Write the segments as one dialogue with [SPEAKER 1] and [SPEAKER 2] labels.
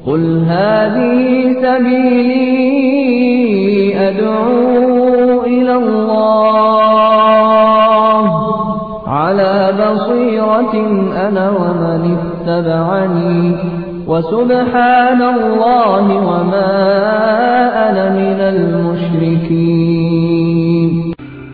[SPEAKER 1] قل هذه سبيلي أدعو إلى الله على بصيرة أنا ومن اتبعني وسبحان الله وما أنا من المشركين.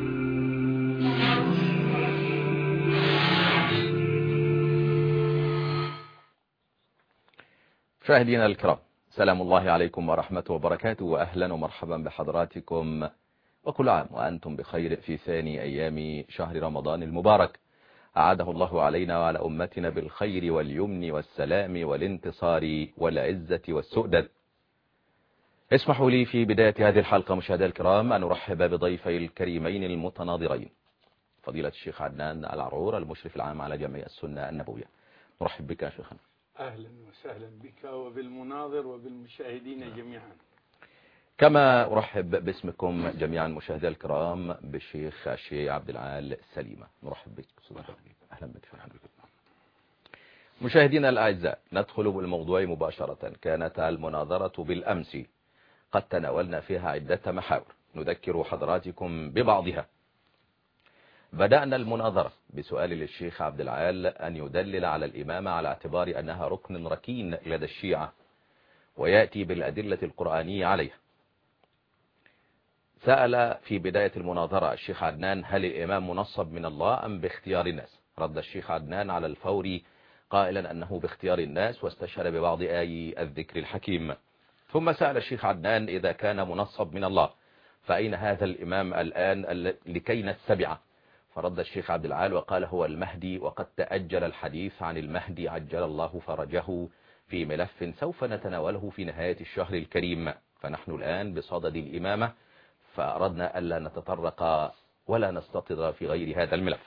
[SPEAKER 2] مشاهدينا الكرام، سلام الله عليكم ورحمته وبركاته، وأهلا ومرحبا بحضراتكم، وكل عام وأنتم بخير في ثاني أيام شهر رمضان المبارك. أعاده الله علينا وعلى أمتنا بالخير واليمن والسلام والانتصار والعزة والسؤدد. اسمحوا لي في بداية هذه الحلقة مشاهدينا الكرام أن أرحب بضيفي الكريمين المتناظرين، فضيلة الشيخ عدنان العرعور المشرف العام على جمعية السنة النبوية. نرحب بك يا شيخنا.
[SPEAKER 3] أهلا وسهلا بك وبالمناظر وبالمشاهدين جميعا.
[SPEAKER 2] كما أرحب باسمكم جميعا مشاهدي الكرام بالشيخ عبد العال سليمة. نرحب بك. أهلا بك. مشاهدينا الأعزاء، ندخل بالموضوع مباشرة. كانت المناظرة بالأمس قد تناولنا فيها عدة محاور نذكر حضراتكم ببعضها. بدأنا المناظرة بسؤال للشيخ عبد العال أن يدلل على الإمامة على اعتبار أنها ركن ركين لدى الشيعة ويأتي بالأدلة القرآنية عليها. سأل في بداية المناظرة الشيخ عدنان: هل الإمام منصب من الله أم باختيار الناس؟ رد الشيخ عدنان على الفور قائلا أنه باختيار الناس، واستشهد ببعض آي الذكر الحكيم. ثم سأل الشيخ عدنان: إذا كان منصب من الله فأين هذا الإمام الآن لكي نتبعه؟ فرد الشيخ عبد العال وقال: هو المهدي، وقد تأجل الحديث عن المهدي عجل الله فرجه في ملف سوف نتناوله في نهاية الشهر الكريم، فنحن الآن بصدد الإمامة، فأردنا ألا نتطرق ولا نستطرد في غير هذا الملف.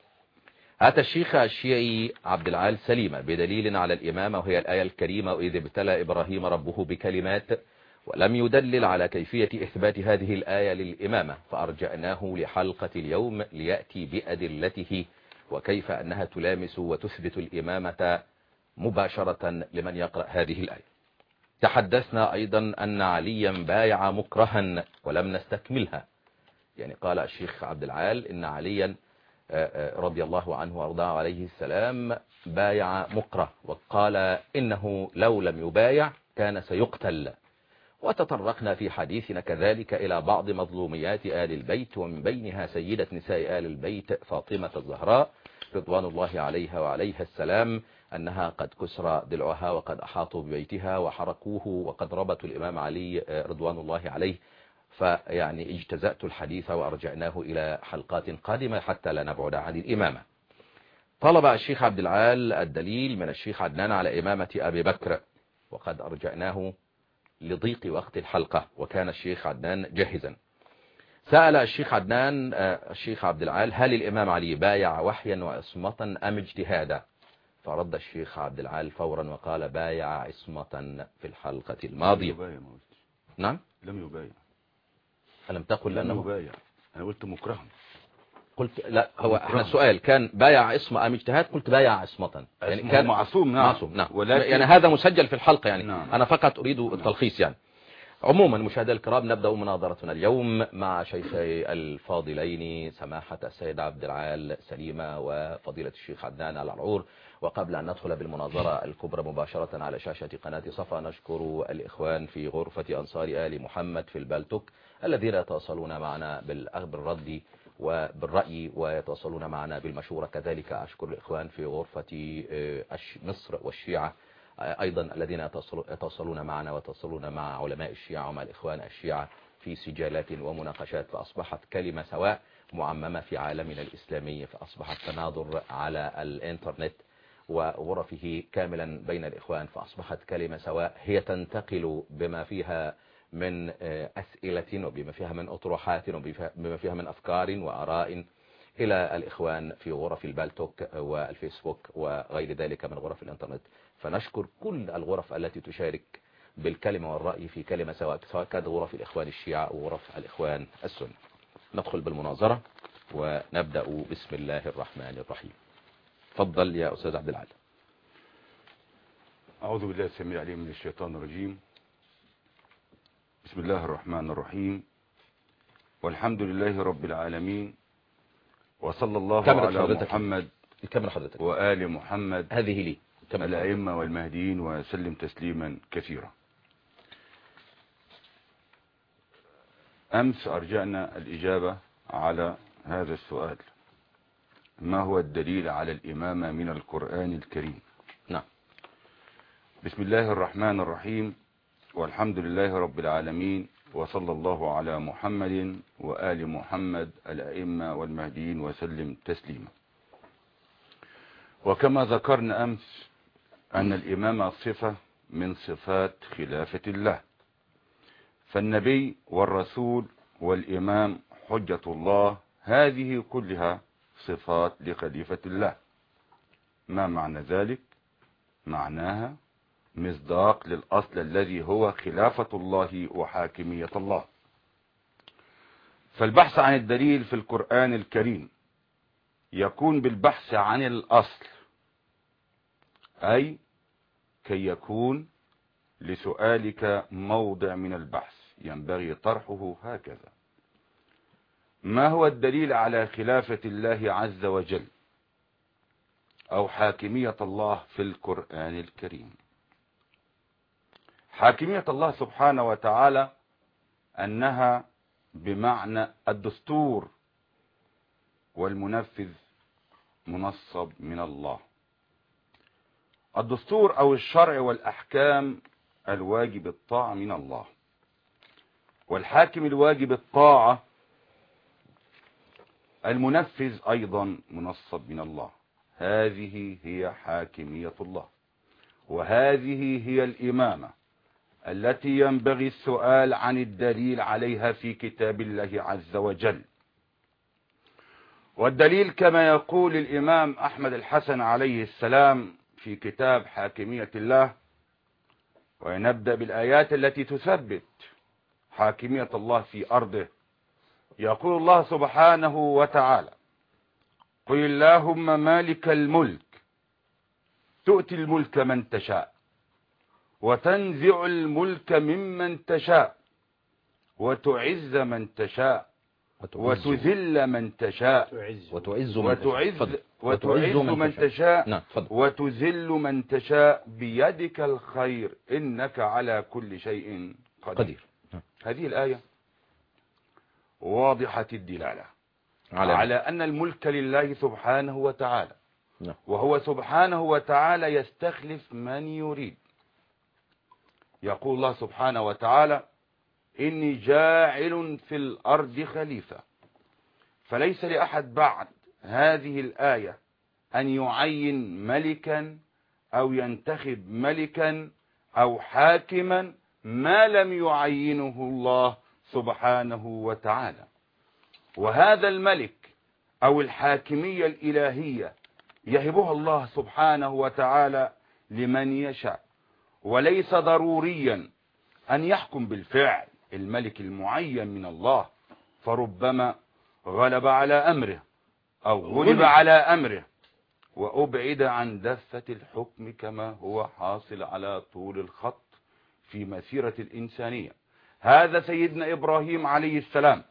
[SPEAKER 2] أتى الشيخ الشيعي عبد العال سليمة بدليل على الإمامة، وهي الآية الكريمة: وإذ ابتلى إبراهيم ربه بكلمات، ولم يدلل على كيفية إثبات هذه الآية للإمامة، فأرجعناه لحلقة اليوم ليأتي بأدلته وكيف أنها تلامس وتثبت الإمامة مباشرة لمن يقرأ هذه الآية. تحدثنا أيضا أن عليا بايع مكرها ولم نستكملها. يعني قال الشيخ عبد العال إن عليا رضي الله عنه وارضاه عليه السلام بايع مكره، وقال إنه لو لم يبايع كان سيقتل. وتطرقنا في حديثنا كذلك إلى بعض مظلوميات آل البيت، ومن بينها سيدة نساء آل البيت فاطمة الزهراء رضوان الله عليها وعليها السلام، أنها قد كسر ضلعها وقد أحاطوا ببيتها وحرقوه وقد ربطوا الإمام علي رضوان الله عليه. فيعني اجتزأت الحديث وأرجعناه إلى حلقات قادمة حتى لا نبعد عن الإمامة. طلب الشيخ عبد العال الدليل من الشيخ عدنان على إمامة أبي بكر، وقد أرجعناه لضيق وقت الحلقة وكان الشيخ عدنان جاهزا. سأل الشيخ عدنان الشيخ عبد العال: هل الإمام علي بايع وحيا وعصمة أم اجتهادا؟ فرد الشيخ عبد العال فورا وقال: بايع عصمة في الحلقة الماضية. نعم،
[SPEAKER 4] لم يبايع.
[SPEAKER 2] ألم تقل
[SPEAKER 4] لم
[SPEAKER 2] أنه
[SPEAKER 4] يبايع؟ أنا قلت مكرها.
[SPEAKER 2] قلت لا، هو احنا السؤال كان بايع عصمة أم اجتهاد؟ قلت بايع عصمة، يعني كان
[SPEAKER 4] معصوم. نعم،
[SPEAKER 2] معصوم. نعم،
[SPEAKER 4] ولكن
[SPEAKER 2] يعني هذا مسجل في الحلقة، يعني
[SPEAKER 4] نعم.
[SPEAKER 2] أنا فقط أريد التلخيص. يعني عموما مشاهدينا الكرام، نبدأ مناظرتنا اليوم مع شيخي الفاضلين سماحة السيد عبد العال سليمة وفضيلة الشيخ عدنان العرعور. وقبل أن ندخل بالمناظرة الكبرى مباشرة على شاشة قناة صفا، نشكر الإخوان في غرفة أنصار آل محمد في البالتوك الذين يتواصلون معنا بالرد وبالرأي ويتواصلون معنا بالمشورة. كذلك أشكر الإخوان في غرفة مصر والشيعة أيضا الذين يتواصلون معنا ويتواصلون مع علماء الشيعة ومع الإخوان الشيعة في سجالات ومناقشات، فأصبحت كلمة سواء معممة في عالمنا الإسلامي، فأصبحت تناظر على الإنترنت وغرفه كاملا بين الإخوان، فأصبحت كلمة سواء هي تنتقل بما فيها من أسئلة وبما فيها من أطروحات وبما فيها من أفكار وآراء إلى الإخوان في غرف البالتوك والفيسبوك وغير ذلك من غرف الإنترنت. فنشكر كل الغرف التي تشارك بالكلمة والرأي في كلمة سواء كانت غرف الإخوان الشيعة أو غرف الإخوان السنة. ندخل بالمناظرة ونبدأ بسم الله الرحمن الرحيم. تفضل يا أستاذ عبد العال.
[SPEAKER 4] أعوذ بالله السميع العليم من الشيطان الرجيم. بسم الله الرحمن الرحيم، والحمد لله رب العالمين، وصلى الله على محمد وآل محمد
[SPEAKER 2] هذه لي
[SPEAKER 4] الأئمة والمهديين وسلم تسليما كثيرا. أمس أرجعنا الإجابة على هذا السؤال: ما هو الدليل على الإمامة من القرآن الكريم؟
[SPEAKER 2] نعم.
[SPEAKER 4] بسم الله الرحمن الرحيم، والحمد لله رب العالمين، وصلى الله على محمد وآل محمد الأئمة والمهديين وسلم تسليما. وكما ذكرنا أمس أن الإمامة صفة من صفات خلافة الله، فالنبي والرسول والإمام حجة الله هذه كلها صفات لخليفة الله. ما معنى ذلك؟ معناها مصداق للأصل الذي هو خلافة الله وحاكمية الله. فالبحث عن الدليل في القرآن الكريم يكون بالبحث عن الأصل، أي كي يكون لسؤالك موضع من البحث ينبغي طرحه هكذا: ما هو الدليل على خلافة الله عز وجل أو حاكمية الله في القرآن الكريم؟ حاكمية الله سبحانه وتعالى أنها بمعنى الدستور، والمنفذ منصب من الله. الدستور أو الشرع والأحكام الواجب الطاعة من الله، والحاكم الواجب الطاعة المنفذ أيضا منصب من الله. هذه هي حاكمية الله، وهذه هي الإمامة التي ينبغي السؤال عن الدليل عليها في كتاب الله عز وجل. والدليل كما يقول الإمام أحمد الحسن عليه السلام في كتاب حاكمية الله، ونبدأ بالآيات التي تثبت حاكمية الله في أرضه. يقول الله سبحانه وتعالى: قل اللهم مالك الملك تؤتي الملك من تشاء وتنزع الملك ممن تشاء وتعز من تشاء وتذل من تشاء وتعز من تشاء وتذل من تشاء بيدك الخير إنك على كل شيء قدير. هذه الآية واضحة الدلالة على أن الملك لله سبحانه وتعالى، وهو سبحانه وتعالى يستخلف من يريد. يقول الله سبحانه وتعالى: إني جاعل في الأرض خليفة. فليس لأحد بعد هذه الآية أن يعين ملكا أو ينتخب ملكا أو حاكما ما لم يعينه الله سبحانه وتعالى. وهذا الملك أو الحاكمية الإلهية يهبها الله سبحانه وتعالى لمن يشاء، وليس ضروريا أن يحكم بالفعل الملك المعين من الله، فربما غلب على أمره أو غلب على أمره وأبعد عن دفة الحكم كما هو حاصل على طول الخط في مسيرة الإنسانية. هذا سيدنا إبراهيم عليه السلام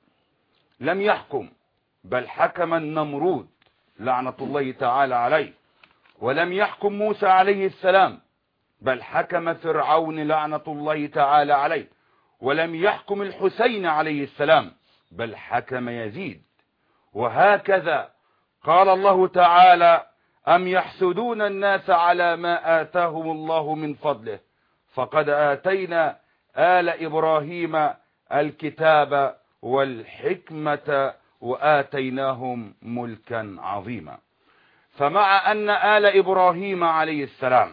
[SPEAKER 4] لم يحكم، بل حكم النمرود لعنة الله تعالى عليه، ولم يحكم موسى عليه السلام، بل حكم فرعون لعنة الله تعالى عليه، ولم يحكم الحسين عليه السلام، بل حكم يزيد. وهكذا قال الله تعالى: أم يحسدون الناس على ما آتاهم الله من فضله فقد آتينا آل إبراهيم الكتاب والحكمة وآتيناهم ملكا عظيما. فمع أن آل إبراهيم عليه السلام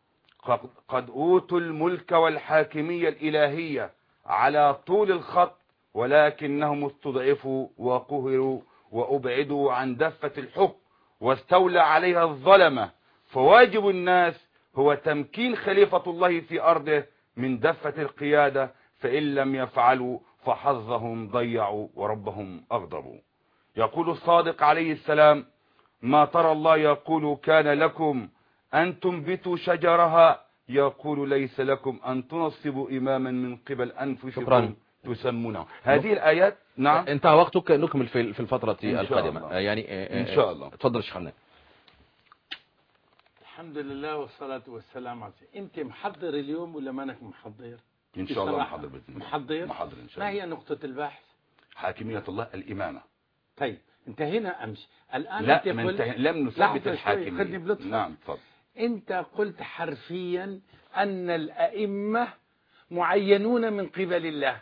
[SPEAKER 4] قد أوتوا الملك والحاكمية الإلهية على طول الخط، ولكنهم استضعفوا وقهروا وأبعدوا عن دفة الحكم واستولى عليها الظلمة. فواجب الناس هو تمكين خليفة الله في أرضه من دفة القيادة، فإن لم يفعلوا فحظهم ضيعوا وربهم أغضبوا. يقول الصادق عليه السلام: ما ترى الله يقول كان لكم أن تنبتوا شجرها يقول ليس لكم أن تنصبوا إماما من قبل أنفسكم
[SPEAKER 2] شكرا.
[SPEAKER 4] تسمونه. هذه الآيات. نعم
[SPEAKER 2] انتهى وقتك، نكمل في الفترة
[SPEAKER 4] إن شاء
[SPEAKER 2] القادمة
[SPEAKER 4] الله.
[SPEAKER 2] يعني
[SPEAKER 4] إن شاء الله.
[SPEAKER 2] تفضل الشيخ حنان.
[SPEAKER 3] الحمد لله والصلاة والسلام على سيدنا. أنت محضر اليوم ولا ما أنك محضر؟
[SPEAKER 4] إن شاء الله
[SPEAKER 3] بصراحة.
[SPEAKER 4] محضر بإذن الله.
[SPEAKER 3] محضر؟
[SPEAKER 4] محضر إن شاء
[SPEAKER 3] ما
[SPEAKER 4] الله.
[SPEAKER 3] هي نقطة البحث؟
[SPEAKER 4] حاكمية الله الإمامة.
[SPEAKER 3] طيب انتهينا أمس، الآن
[SPEAKER 4] لا
[SPEAKER 3] أنت قلت
[SPEAKER 4] لم نثبت الحاكمية.
[SPEAKER 3] خذني بلطفك.
[SPEAKER 4] نعم تفضل.
[SPEAKER 3] أنت قلت حرفيا أن الأئمة معينون من قبل الله،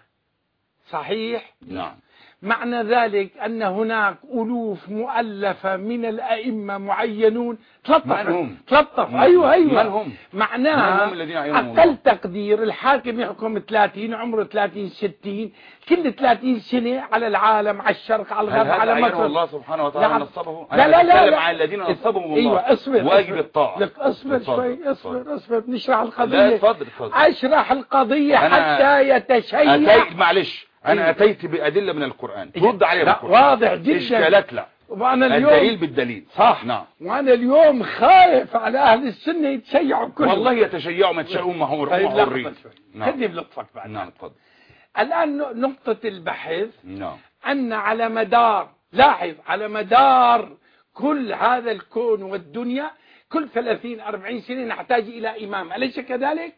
[SPEAKER 3] صحيح؟
[SPEAKER 4] نعم.
[SPEAKER 3] معنى ذلك أن هناك ألوف مؤلفة من الأئمة معينون.
[SPEAKER 4] من هم؟
[SPEAKER 3] أيوة
[SPEAKER 4] من هم؟
[SPEAKER 3] معناها
[SPEAKER 4] من هم الذين يعينهم
[SPEAKER 3] أقل
[SPEAKER 4] الله؟
[SPEAKER 3] تقدير الحاكم يحكم 30 عمره 30 60 كل 30 سنة على العالم، على الشرق، على الغرب،
[SPEAKER 4] هل
[SPEAKER 3] على
[SPEAKER 4] هذا
[SPEAKER 3] مصر.
[SPEAKER 4] الله سبحانه وتعالى
[SPEAKER 3] نعم.
[SPEAKER 4] نصبه؟
[SPEAKER 3] لا لا لا,
[SPEAKER 4] أتكلم
[SPEAKER 3] لا.
[SPEAKER 4] عن الذين نصبهم الله.
[SPEAKER 3] ايوه اصبر
[SPEAKER 4] واجب الطاعة.
[SPEAKER 3] لك اصبر
[SPEAKER 4] تفضل.
[SPEAKER 3] شوي،
[SPEAKER 4] تفضل.
[SPEAKER 3] اصبر نشرح القضية.
[SPEAKER 4] لا تفضل.
[SPEAKER 3] اشرح القضية حتى يتشيع.
[SPEAKER 4] معلش أنا أتيت بأدلة من القرآن ترد عليها
[SPEAKER 3] لا
[SPEAKER 4] بالقرآن.
[SPEAKER 3] واضح جدا.
[SPEAKER 4] إشكالات لا.
[SPEAKER 3] وانا اليوم
[SPEAKER 4] الدليل بالدليل.
[SPEAKER 3] صح.
[SPEAKER 4] نعم.
[SPEAKER 3] وانا اليوم خايف على اهل السنة يتشيعوا كلهم.
[SPEAKER 4] والله يتشيعوا ما تشاءوا ما هم
[SPEAKER 3] طيب
[SPEAKER 4] حرين. نعم.
[SPEAKER 3] خذني بلطفك بعد.
[SPEAKER 4] نعم تفضل.
[SPEAKER 3] الآن نقطة البحث
[SPEAKER 4] نعم.
[SPEAKER 3] أن على مدار، لاحظ، على مدار كل هذا الكون والدنيا كل 30-40 سنة نحتاج إلى إمام، أليس كذلك؟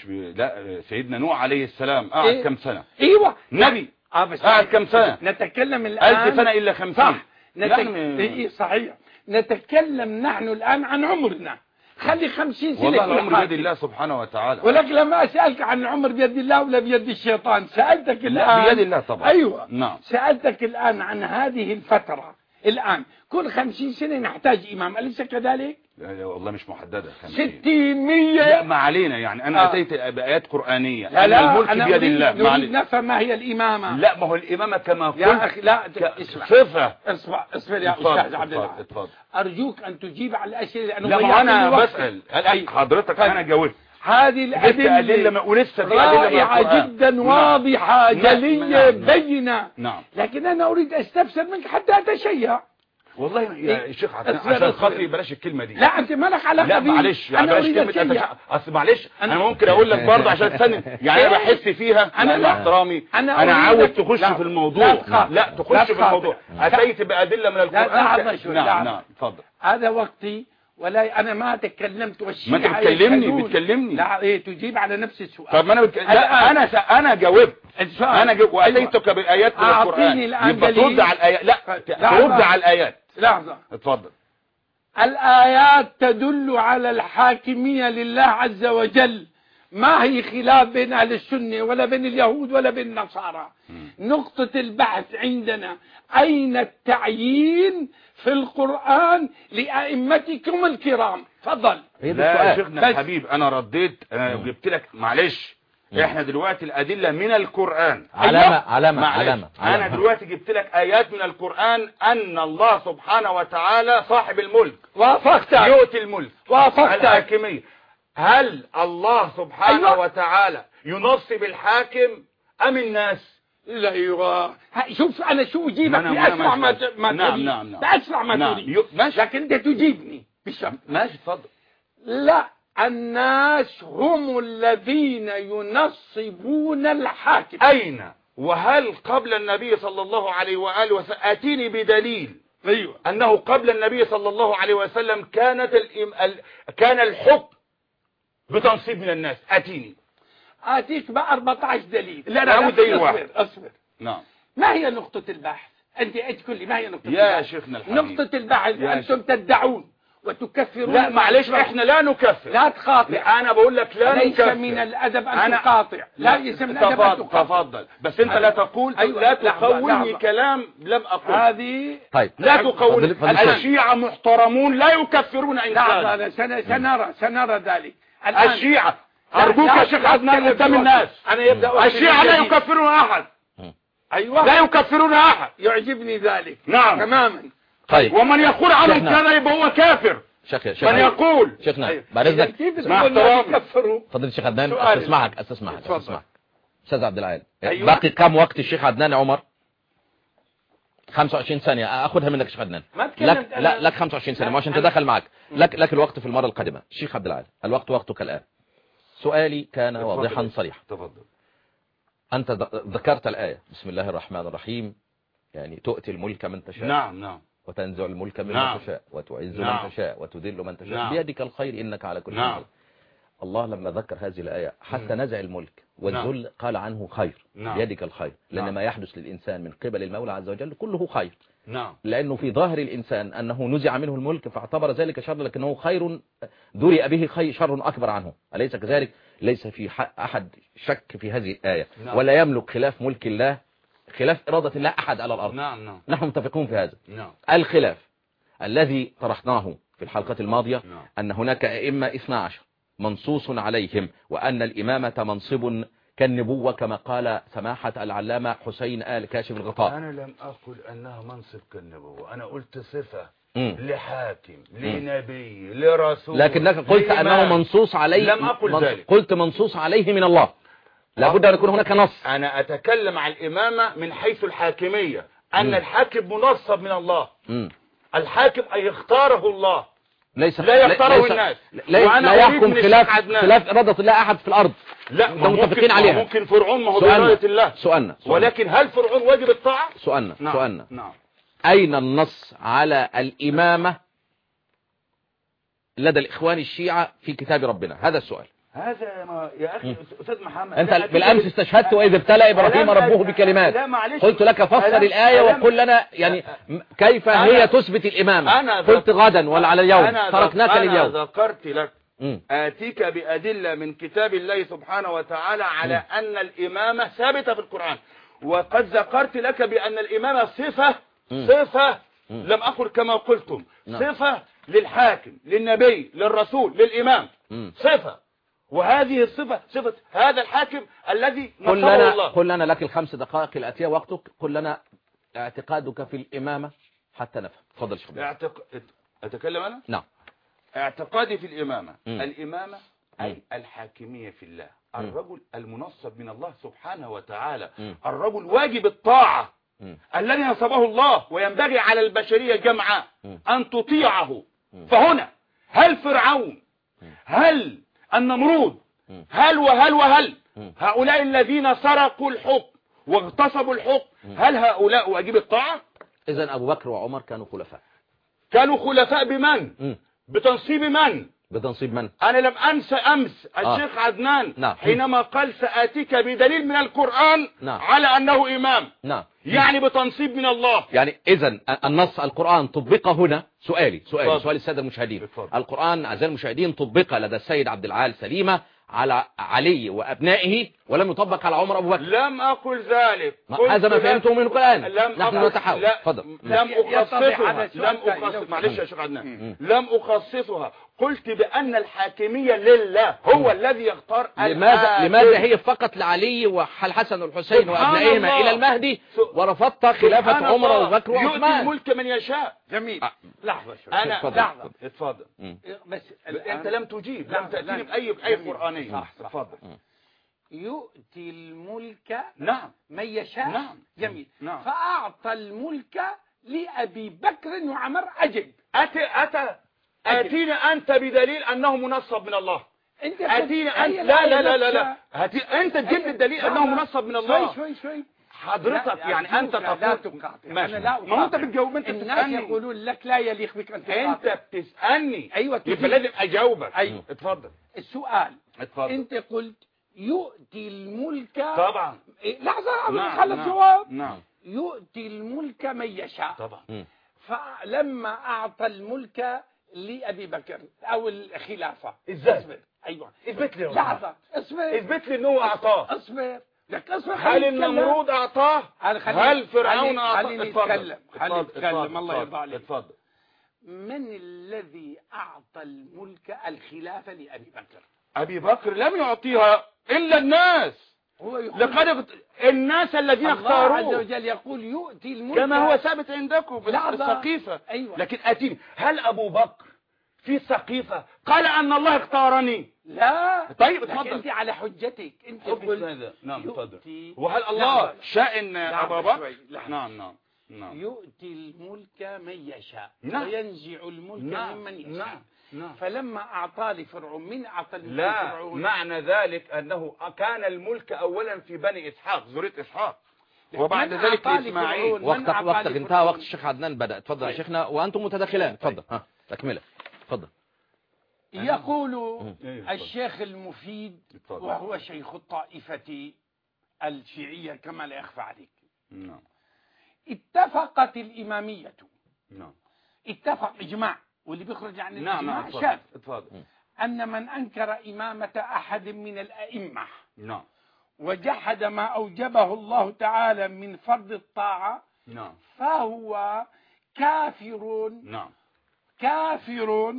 [SPEAKER 4] لا سيدنا نوح عليه السلام قعد كم سنة؟
[SPEAKER 3] ايوه
[SPEAKER 4] نبي
[SPEAKER 3] بس
[SPEAKER 4] قعد كم سنة؟
[SPEAKER 3] نتكلم الآن
[SPEAKER 4] 1000 سنة إلا 50.
[SPEAKER 3] صح.
[SPEAKER 4] يعني
[SPEAKER 3] صحيح. نتكلم نحن الآن عن عمرنا، خلي 50 سنة.
[SPEAKER 4] والله العمر بيد الله سبحانه وتعالى.
[SPEAKER 3] ولكن لما أسألك عن العمر بيد الله ولا بيد الشيطان، سألتك الآن
[SPEAKER 4] بيد الله طبعا.
[SPEAKER 3] أيوة.
[SPEAKER 4] نعم.
[SPEAKER 3] سألتك الآن عن هذه الفترة، الآن كل 50 سنة نحتاج إمام، أليس كذلك؟
[SPEAKER 4] لا والله مش محددة
[SPEAKER 3] 60 100.
[SPEAKER 4] لا ما علينا يعني أنا أتيت بآيات قرآنية.
[SPEAKER 3] لا
[SPEAKER 4] الملك
[SPEAKER 3] أنا
[SPEAKER 4] بيد الله.
[SPEAKER 3] نريد نفهم ما هي الإمامة.
[SPEAKER 4] لا ما هو الإمامة كما قلت
[SPEAKER 3] يا أخي لا اسمع.
[SPEAKER 4] صفة.
[SPEAKER 3] اصبر يا أستاذ عبد الله.
[SPEAKER 4] اتفضل.
[SPEAKER 3] أرجوك أن تجيب على الأسئلة لأنه
[SPEAKER 4] لا ما أنا بسأل حضرتك. أنا جاوبت.
[SPEAKER 3] هذه
[SPEAKER 4] الأدلة ولسه في أدلة
[SPEAKER 3] رائعة جدا واضحة جلية بينة.
[SPEAKER 4] نعم.
[SPEAKER 3] لكن أنا أريد أستفسر منك حتى أتشيع.
[SPEAKER 4] والله يا شيخ عشان خاطري بلاش الكلمة دي.
[SPEAKER 3] لا أنت مالك علاقة
[SPEAKER 4] لا
[SPEAKER 3] بي.
[SPEAKER 4] معلش
[SPEAKER 3] أنا
[SPEAKER 4] بلاش
[SPEAKER 3] أريد
[SPEAKER 4] كلمة أصل معلش أنا ممكن أقول لك برضه عشان تسنن يعني أنا بحس فيها. أنا مع احترامي أنا عاوز تخش في الموضوع. لا تخش في الموضوع. أتيت بأدلة من القرآن. نعم اتفضل.
[SPEAKER 3] هذا وقتي ولا أنا ما تكلمت والشيعة
[SPEAKER 4] ما أنت بتكلمني.
[SPEAKER 3] لا إيه تجيب على نفس السؤال.
[SPEAKER 4] طب ما أنا لا أنا جاوبت. أنا جاوبت وأتيتك بآيات من القرآن. يبقى ترد على الآيات. لا ترد على الآيات.
[SPEAKER 3] لحظة.
[SPEAKER 4] اتفضل.
[SPEAKER 3] الآيات تدل على الحاكمية لله عز وجل، ما هي خلاف بين أهل السنة ولا بين اليهود ولا بين النصارى. نقطة البحث عندنا أين التعيين في القرآن لأئمتكم الكرام؟ تفضل.
[SPEAKER 4] لا شيخنا الحبيب أنا رديت. أنا جبت لك معلش. احنا دلوقتي الأدلة من القرآن.
[SPEAKER 2] علامة.
[SPEAKER 4] أنا دلوقتي جبت لك آيات من القرآن أن الله سبحانه وتعالى صاحب الملك.
[SPEAKER 3] وافقتك.
[SPEAKER 4] يؤتي الملك.
[SPEAKER 3] وافقتك.
[SPEAKER 4] الحاكمية. هل الله سبحانه وتعالى ينصب الحاكم أم الناس؟
[SPEAKER 3] لا ايوه شوف انا شو اجيبك باسرع ما تريد.
[SPEAKER 4] نعم.
[SPEAKER 3] باسرع ما تريد. لكن انت تجيبني بالشرط.
[SPEAKER 4] ماشي اتفضل.
[SPEAKER 3] لا الناس هم الذين ينصبون الحاكم.
[SPEAKER 4] أين وهل قبل النبي صلى الله عليه وآله وسلم أتيني بدليل
[SPEAKER 3] أيوة.
[SPEAKER 4] أنه قبل النبي صلى الله عليه وسلم كان الحكم بتنصيب من الناس. أتيني.
[SPEAKER 3] آتيك ب14 دليل.
[SPEAKER 4] لا أنا أقول دليل واحد.
[SPEAKER 3] أصبر.
[SPEAKER 4] نعم.
[SPEAKER 3] ما هي نقطة البحث؟ أنت تقول لي ما هي نقطة البحث؟
[SPEAKER 4] يا شيخنا الحبيب.
[SPEAKER 3] نقطة البحث أنتم تدعون وتكفرون.
[SPEAKER 4] لا معلش احنا لا نكفر.
[SPEAKER 3] لا تقاطع.
[SPEAKER 4] انا بقول لك لا
[SPEAKER 3] ليس
[SPEAKER 4] نكفر.
[SPEAKER 3] من الادب ان تقاطع. لا ليس من الادب ان تقاطع.
[SPEAKER 4] تفضل بس انت لا تقول. أيوة. لا تقولني كلام لم اقل.
[SPEAKER 3] هذه
[SPEAKER 2] طيب
[SPEAKER 4] لا تقول. الشيعة محترمون لا يكفرون انسان.
[SPEAKER 3] سنرى ذلك.
[SPEAKER 4] الشيعة ارجوك يا شيخ عدنان قدام الناس. الشيعة لا يكفرون احد.
[SPEAKER 3] ايوه
[SPEAKER 4] لا يكفرون احد.
[SPEAKER 3] يعجبني ذلك.
[SPEAKER 4] نعم
[SPEAKER 3] تماما.
[SPEAKER 2] طيب
[SPEAKER 4] ومن يقول عن كذا يبقى هو كافر.
[SPEAKER 2] شيخنا
[SPEAKER 4] من يقول
[SPEAKER 2] شيخنا بعد اذنك
[SPEAKER 4] مع احترامي.
[SPEAKER 2] فضل الشيخ عدنان استسمعك استاذ عبد العال.
[SPEAKER 3] أيوة.
[SPEAKER 2] باقي كم وقت الشيخ عدنان يا عمر؟ 25 ثانية اخذها منك الشيخ عدنان. لك 25 ثانية مش انت دخل معك. لك الوقت في المرة القادمة. الشيخ عبد العال الوقت وقتك الآن. سؤالي كان واضحا صريحا.
[SPEAKER 4] تفضل.
[SPEAKER 2] أنت ذكرت الآية بسم الله الرحمن الرحيم، يعني تؤتي الملك من تشاء.
[SPEAKER 4] نعم.
[SPEAKER 2] وتنزع الملك من تشاء وتعز من تشاء وتذل من تشاء بيدك الخير إنك على كل شيء. الله لما ذكر هذه الآية حتى نزع الملك والذل قال عنه خير، بيدك الخير، لأن ما يحدث للإنسان من قبل المولى عز وجل كله خير. لأنه في ظاهر الإنسان أنه نزع منه الملك فاعتبر ذلك شر، لكنه خير درئ به شر أكبر عنه، أليس كذلك؟ ليس في أحد شك في هذه الآية. ولا يملك خلاف ملك الله خلاف إرادة الله أحد على الأرض. نحن متفقون في هذا. الخلاف الذي طرحناه في الحلقة الماضية أن هناك أئمة 12 منصوص عليهم، وأن الإمامة منصب كالنبوة كما قال سماحة العلامة حسين آل كاشف الغطاء.
[SPEAKER 4] أنا لم أقل أنها منصب كالنبوة، أنا قلت صفة لحاكم لنبي لرسول،
[SPEAKER 2] لكنك قلت أنه منصوص عليه.
[SPEAKER 4] لم أقل ذلك،
[SPEAKER 2] قلت منصوص عليه من الله، لابد أن يكون هناك نص.
[SPEAKER 4] أنا أتكلم عن الإمامة من حيث الحاكمية، أن الحاكم منصب من الله. الحاكم أي اختاره الله، لا يختاره الناس.
[SPEAKER 2] لا يحكم خلاف إرادة الله أحد في الأرض.
[SPEAKER 4] لا،
[SPEAKER 2] متفقين عليها.
[SPEAKER 4] ممكن فرعون، ما هو بإرادة الله.
[SPEAKER 2] سؤالنا
[SPEAKER 4] ولكن هل فرعون واجب الطاعة؟
[SPEAKER 2] سؤالنا أين النص على الإمامة لدى الإخوان الشيعة في كتاب ربنا؟ هذا السؤال.
[SPEAKER 4] هذا يا أخي أستاذ محمد،
[SPEAKER 2] أنت بالأمس استشهدت وإذ ابتلى إبراهيم ربه بكلمات. قلت لك فسر الآية وقل لنا يعني كيف هي تثبت الإمامة. قلت غدا ولا على اليوم، تركناك لليوم.
[SPEAKER 4] أنا ذكرت لك آتيك بأدلة من كتاب الله سبحانه وتعالى على أن الإمامة ثابتة في القرآن، وقد ذكرت لك بأن الإمامة صفة لم أقل كما قلتم، صفة للحاكم للنبي للرسول للإمام، صفة. وهذه الصفة صفة هذا الحاكم الذي نصره الله.
[SPEAKER 2] قل لنا لك ال5 دقائق الآتية وقتك، قل لنا اعتقادك في الإمامة حتى نفهم. تفضل شيخ.
[SPEAKER 4] أتكلم أنا؟
[SPEAKER 2] نعم.
[SPEAKER 4] اعتقادي في الإمامة، الإمامة أي الحاكمية في الله، الرجل المنصب من الله سبحانه وتعالى، الرجل واجب الطاعة الذي نصبه الله، وينبغي على البشرية جمعاء أن تطيعه. فهنا هل فرعون، هل النمرود، هل هؤلاء الذين سرقوا الحكم واغتصبوا الحكم، هل هؤلاء واجب الطاعة؟
[SPEAKER 2] إذن أبو بكر وعمر كانوا خلفاء.
[SPEAKER 4] كانوا خلفاء بمن؟ بتنصيب من؟
[SPEAKER 2] بتنصيب من؟
[SPEAKER 4] أنا لم أنسى أمس الشيخ عدنان حينما قال سآتيك بدليل من القرآن على أنه إمام، يعني بتنصيب من الله.
[SPEAKER 2] يعني إذن النص القرآن طبق هنا. سؤال السادة المشاهدين، القرآن أعزائي المشاهدين طبق لدى السيد عبد العال سليمة على علي وأبنائه ولم يطبق على عمر أبو بكر.
[SPEAKER 4] لم أقل ذلك،
[SPEAKER 2] هذا ما فهمته من القرآن. نحن نتحاول.
[SPEAKER 4] لم أخصصها، معلش يا شيخ عدنان، لم أخصصها، قلت بأن الحاكمية لله، هو الذي يختار.
[SPEAKER 2] لماذا هي فقط لعلي والحسن والحسين وأبنائهما إلى المهدي، ورفضت خلافة عمر وأبو بكر وعثمان؟
[SPEAKER 4] يؤتي الملك من يشاء.
[SPEAKER 3] جميل. لحظة شوي.
[SPEAKER 4] لحظة. اتفضل. بس أنت لم تجيب، لم تأتيني بأي قرآنية. اتفضل.
[SPEAKER 3] يؤتي الملك من يشاء. جميل. فأعطى الملك لأبي بكر وعمر. أجب.
[SPEAKER 4] أتينا أنت بدليل أنه منصب من الله. أتينا أنت. لا أنت تجيب الدليل أنه منصب من الله.
[SPEAKER 3] شوي
[SPEAKER 4] حضرتك يعني أنت تقول ماشي، ما انت بتجاوب، انت
[SPEAKER 3] الناس يقولون لك لا يليق بك
[SPEAKER 4] انت بتسألني.
[SPEAKER 3] ايوه
[SPEAKER 4] يبقى لازم اجاوبك.
[SPEAKER 3] ايوه
[SPEAKER 4] اتفضل.
[SPEAKER 3] السؤال
[SPEAKER 4] اتفضل.
[SPEAKER 3] انت قلت يؤتي الملك.
[SPEAKER 4] طبعا.
[SPEAKER 3] لحظة قبل ما اخلص جواب.
[SPEAKER 4] نعم.
[SPEAKER 3] يؤتي الملك من يشاء.
[SPEAKER 4] طبعا.
[SPEAKER 3] فلما اعطى الملك لأبي بكر او الخلافة.
[SPEAKER 4] ازاي؟
[SPEAKER 3] ايوه
[SPEAKER 4] اثبت لي.
[SPEAKER 3] لحظة اصبر.
[SPEAKER 4] اثبت لي انه اعطاه.
[SPEAKER 3] اصبر.
[SPEAKER 4] هل النمرود اعطاه؟ هل فرعون اعطاه؟
[SPEAKER 3] خليني اتكلم. الله يرضى عليك.
[SPEAKER 4] اتفضل.
[SPEAKER 3] من الذي اعطى الملك الخلافة لأبي بكر؟
[SPEAKER 4] أبي بكر لم يعطيها إلا الناس. لقد الناس الذين اختاروه.
[SPEAKER 3] الله عز وجل يقول يؤتي الملك
[SPEAKER 4] كما هو ثابت عندكم في السقيفة.
[SPEAKER 3] أيوة.
[SPEAKER 4] لكن أتيني، هل أبو بكر في السقيفة قال أن الله اختارني؟
[SPEAKER 3] لا.
[SPEAKER 4] طيب اتفضل.
[SPEAKER 3] انت على حجتك انت قلت.
[SPEAKER 4] نعم اتفضل. وهل الله شاء أبا بكر؟ نعم.
[SPEAKER 3] يؤتي الملك من يشاء وينزع الملك ممن يشاء.
[SPEAKER 4] نعم.
[SPEAKER 3] فلما أعطى لفرعون من أعطى
[SPEAKER 4] لا،
[SPEAKER 3] لفرعون؟
[SPEAKER 4] معنى ذلك أنه كان الملك أولا في بني إسحاق، ذرية إسحاق، وبعد ذلك إسماعيل.
[SPEAKER 2] وقتك انتهى، وقت الشيخ عدنان بدأ. تفضل يا شيخنا، وأنتم متداخلان. تفضل. تكملة. تفضل.
[SPEAKER 3] يقول الشيخ المفيد وهو شيخ الطائفة الشيعية كما لا يخفى عليك.
[SPEAKER 4] نعم.
[SPEAKER 3] اتفقت الإمامية.
[SPEAKER 4] نعم.
[SPEAKER 3] اتفق إجماع، واللي بيخرج عن
[SPEAKER 4] نعم.
[SPEAKER 3] الإجماع
[SPEAKER 4] نعم.
[SPEAKER 3] شاذ.
[SPEAKER 4] اتفضل.
[SPEAKER 3] أن من أنكر إمامة أحد من الأئمة
[SPEAKER 4] نعم.
[SPEAKER 3] وجحد ما أوجبه الله تعالى من فرض الطاعة،
[SPEAKER 4] نعم،
[SPEAKER 3] فهو كافر.
[SPEAKER 4] نعم،
[SPEAKER 3] كافر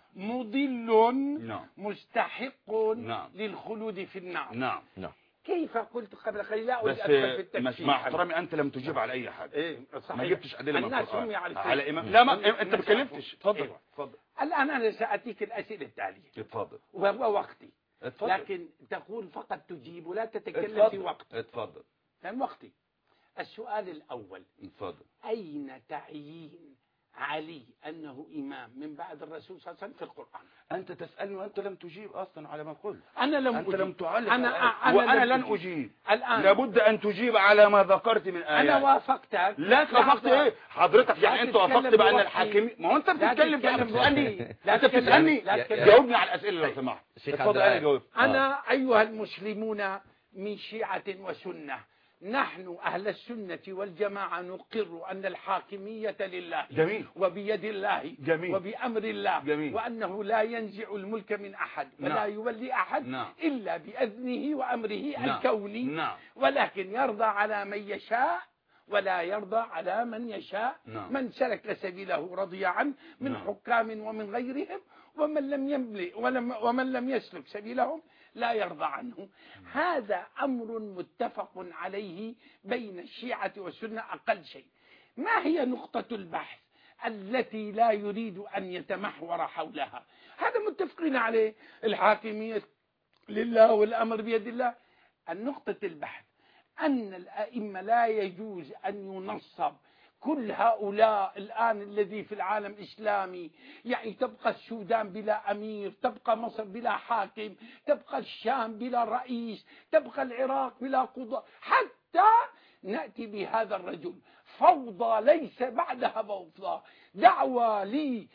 [SPEAKER 3] مضل.
[SPEAKER 4] نعم،
[SPEAKER 3] مستحق
[SPEAKER 4] نعم،
[SPEAKER 3] للخلود في النار.
[SPEAKER 4] نعم.
[SPEAKER 3] كيف قلت قبل قليل لا أريد
[SPEAKER 4] بس
[SPEAKER 3] أدخل في التكفير.
[SPEAKER 4] مع احترامي أنت لم تجيب على أي حاجة.
[SPEAKER 3] إيه صحيح.
[SPEAKER 4] ما جبتش أدلة من
[SPEAKER 3] الناس
[SPEAKER 4] القرآن
[SPEAKER 3] هم يعرفون
[SPEAKER 4] على إمام. لا، ما أنت ما اتكلمتش. تفضل.
[SPEAKER 3] أيوة.
[SPEAKER 4] تفضل.
[SPEAKER 3] الآن أنا سأتيك الأسئلة التالية.
[SPEAKER 4] اتفضل.
[SPEAKER 3] وهو وقتي.
[SPEAKER 4] اتفضل.
[SPEAKER 3] لكن تقول فقط تجيب ولا تتكلم في وقت.
[SPEAKER 4] اتفضل.
[SPEAKER 3] لأن وقتي. السؤال الأول:
[SPEAKER 4] اتفضل.
[SPEAKER 3] أين تعيين علي أنه إمام من بعد الرسول صلى الله عليه وسلم في القرآن؟
[SPEAKER 4] أنت تسألني وأنت لم تجيب أصلا على ما قلت.
[SPEAKER 3] أنا لم
[SPEAKER 4] أنت
[SPEAKER 3] أجيب.
[SPEAKER 4] لم تعلق.
[SPEAKER 3] أنا
[SPEAKER 4] لن أجيب.
[SPEAKER 3] الآن
[SPEAKER 4] لابد أن تجيب على ما ذكرت من آيات.
[SPEAKER 3] أنا وافقتك.
[SPEAKER 4] لا، وافقت إيه حضرتك؟ يعني أنت وافقت بأن الحاكمين، ما هو أنت بتتكلم بتسألني. أنت بتسألني. جاوبني على الأسئلة لو سمحت. اتفضل. أنا جاوب.
[SPEAKER 3] أنا أيها المسلمون من شيعة وسنة، نحن أهل السنة والجماعة نقر أن الحاكمية لله.
[SPEAKER 4] جميل.
[SPEAKER 3] وبيد الله.
[SPEAKER 4] جميل.
[SPEAKER 3] وبأمر الله.
[SPEAKER 4] جميل.
[SPEAKER 3] وأنه لا ينزع الملك من أحد ولا يولي أحد إلا بإذنه وأمره الكوني.
[SPEAKER 4] نعم.
[SPEAKER 3] ولكن يرضى على من يشاء ولا يرضى على من يشاء. من سلك سبيله رضي عنه من حكام ومن غيرهم، ومن لم يملئ ومن لم يسلك سبيلهم لا يرضى عنه. هذا أمر متفق عليه بين الشيعة والسنة أقل شيء. ما هي نقطة البحث التي لا يريد أن يتمحور حولها؟ هذا متفقين عليه، الحاكمية لله والأمر بيد الله. النقطة البحث أن الأئمة لا يجوز أن ينصب كل هؤلاء الآن الذي في العالم الإسلامي، يعني تبقى السودان بلا أمير، تبقى مصر بلا حاكم، تبقى الشام بلا رئيس، تبقى العراق بلا قضاء، حتى نأتي بهذا الرجل فوضى ليس بعدها فوضى، دعوة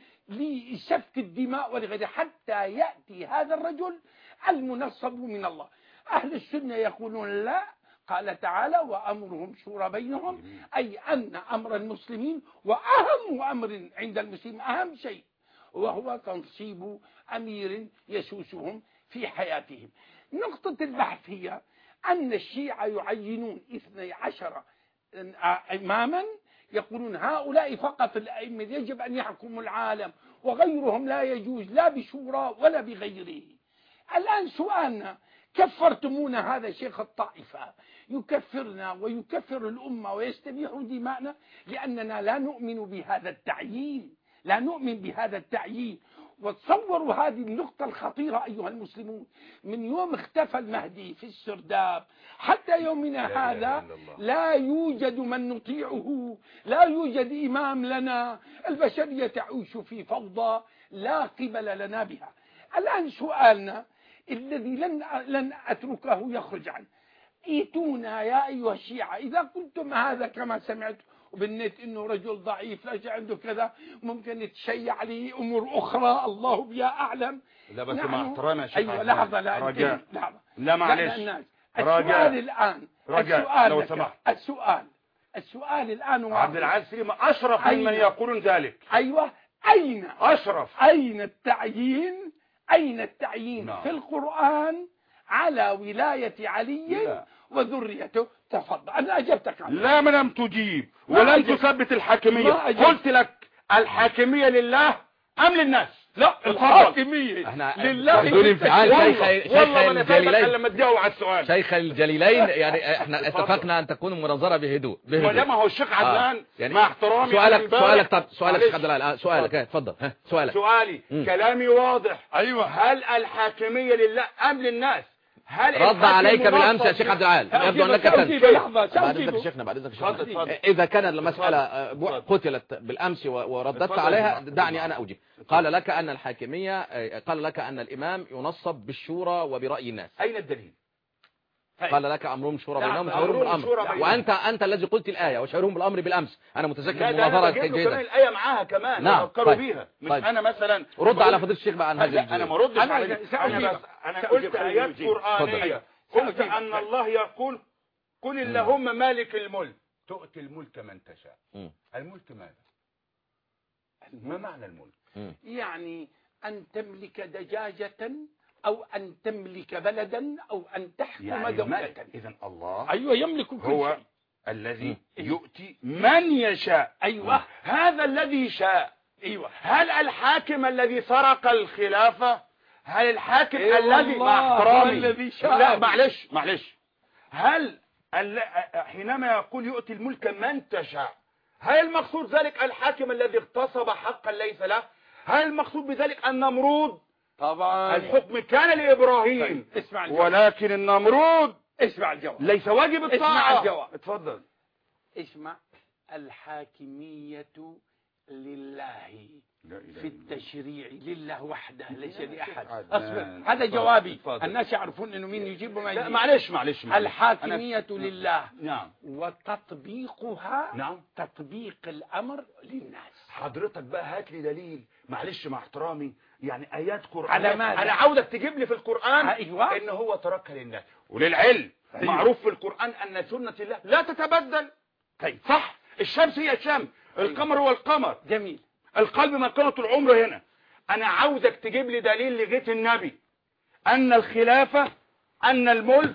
[SPEAKER 3] لسفك الدماء ولغيره، حتى يأتي هذا الرجل المنصب من الله. أهل السنة يقولون لا، قال تعالى وأمرهم شورى بينهم، أي أن أمر المسلمين وأهم أمر عند المسلمين أهم شيء وهو تنصيب أمير يسوسهم في حياتهم. نقطة البحث هي أن الشيعة يعينون 12 إماما، يقولون هؤلاء فقط الأئمة يجب أن يحكموا العالم وغيرهم لا يجوز لا بشورى ولا بغيره. الآن سؤالنا: كفرتمونا، هذا شيخ الطائفة يكفرنا ويكفر الأمة ويستبيح دماءنا لأننا لا نؤمن بهذا التعيين، لا نؤمن بهذا التعيين. وتصوروا هذه النقطة الخطيرة أيها المسلمون، من يوم اختفى المهدي في السرداب حتى يومنا هذا لا يوجد من نطيعه، لا يوجد إمام لنا، البشرية تعيش في فوضى لا قبل لنا بها. الآن سؤالنا الذي لن أتركه يخرج عنه: ايتونا يا أيها الشيعة إذا قلتم هذا كما سمعت وبالنت إنه رجل ضعيف لا شيء عنده كذا، ممكن يتشيع عليه أمور أخرى الله بها أعلم.
[SPEAKER 4] لا بس مع احترامي يا شيخ.
[SPEAKER 3] أيوة لحظة، لا
[SPEAKER 4] رجاء.
[SPEAKER 3] لحظة.
[SPEAKER 4] لا معلش.
[SPEAKER 3] السؤال الآن،
[SPEAKER 4] رجاء لو سمحت.
[SPEAKER 3] السؤال الآن واحد.
[SPEAKER 4] عبد العزيز أشرف من يقولون ذلك.
[SPEAKER 3] أيوة. أين
[SPEAKER 4] أشرف؟
[SPEAKER 3] أين التعيين؟ أين التعيين في القرآن على ولاية علي وذريته؟ تفضل. أنا أجبتك عنه.
[SPEAKER 4] لا، ما لم تجيب ولم تثبت الحاكمية. قلت لك الحاكمية لله أم للناس؟ لا، الحاكمية لله.
[SPEAKER 2] بدون انفعال. شيخ الجليلين
[SPEAKER 4] لما تجاوب على السؤال.
[SPEAKER 2] شيخ الجليلين، يعني احنا اتفقنا ان تكون المناظرة بهدوء.
[SPEAKER 4] ما هو الشيخ عدنان
[SPEAKER 2] يعني
[SPEAKER 4] مع احترامي.
[SPEAKER 2] سؤالك شيخ عبد الله، سؤالك اتفضل. سؤالك.
[SPEAKER 4] سؤالي كلامي واضح.
[SPEAKER 3] أيوة.
[SPEAKER 4] هل الحاكمية لله أم للناس؟
[SPEAKER 2] رد عليك بالامس يا شيخ عبد العال، يبدو انك بعد اذنك شيخنا اذا كان المساله قتلت بالامس ورددت عليها دعني انا اوجب. قال لك ان الحاكميه، قال لك ان الامام ينصب بالشورى وبراي الناس.
[SPEAKER 4] اين الدليل؟
[SPEAKER 2] قال لك امرهم شورى بينهم وشاورهم بالامر، وانت الذي قلت الايه وشاورهم بالامر بالامس. انا متذكر المناظره جيدا.
[SPEAKER 4] الايه معاها كمان فكروا بيها، مش انا مثلا
[SPEAKER 2] رد على فضيله الشيخ بقى عن هذه.
[SPEAKER 4] انا ما ردش انا قلت ايات قرانيه، قلت ان الله يقول قل اللهم مالك الملك تؤتي الملك من تشاء. الملك ماذا؟ ما معنى الملك؟
[SPEAKER 3] يعني ان تملك دجاجة او ان تملك بلدا او ان تحكم دولة.
[SPEAKER 4] اذا الله
[SPEAKER 3] ايوه يملك كل
[SPEAKER 4] هو
[SPEAKER 3] شيء.
[SPEAKER 4] الذي يؤتي من يشاء.
[SPEAKER 3] ايوه
[SPEAKER 4] هذا الذي شاء.
[SPEAKER 3] ايوه.
[SPEAKER 4] هل الحاكم الذي سرق الخلافة؟ هل الحاكم الذي مع احترامي لا معلش هل حينما يقول يؤتي الملك من تشاء، هل المقصود ذلك الحاكم الذي اغتصب حقا ليس له؟ هل المقصود بذلك النمرود؟
[SPEAKER 3] طبعا
[SPEAKER 4] الحكم كان لإبراهيم
[SPEAKER 3] اسمع الجواب.
[SPEAKER 4] ولكن النمرود
[SPEAKER 3] اسمع الجواب
[SPEAKER 4] ليس واجب الطاعة.
[SPEAKER 3] اسمع الجواب.
[SPEAKER 4] اتفضل.
[SPEAKER 3] اسمع. الحاكمية لله في التشريع، لله وحده ليس لأحد. اصبر، هذا جوابي. الناس يعرفون انه مين يجيب وما يجيب.
[SPEAKER 4] معلش
[SPEAKER 3] الحاكمية لله.
[SPEAKER 4] نعم.
[SPEAKER 3] وتطبيقها
[SPEAKER 4] نعم.
[SPEAKER 3] تطبيق الامر للناس.
[SPEAKER 4] حضرتك بقى هات لي دليل، معلش مع احترامي، يعني ايات قرآن
[SPEAKER 3] على ماذا؟
[SPEAKER 4] انا عاوزك تجيب لي في القرآن
[SPEAKER 3] أيوة.
[SPEAKER 4] ان هو تركها للناس. وللعلم أيوة. معروف في القرآن ان سنة الله لا تتبدل.
[SPEAKER 3] طيب
[SPEAKER 4] صح، الشمس هي الشمس،
[SPEAKER 3] أيوة.
[SPEAKER 4] القمر هو القمر.
[SPEAKER 3] جميل.
[SPEAKER 4] القلب مكانه طول عمره هنا. انا عاوزك تجيب لي دليل لغايه النبي ان الخلافة ان الملك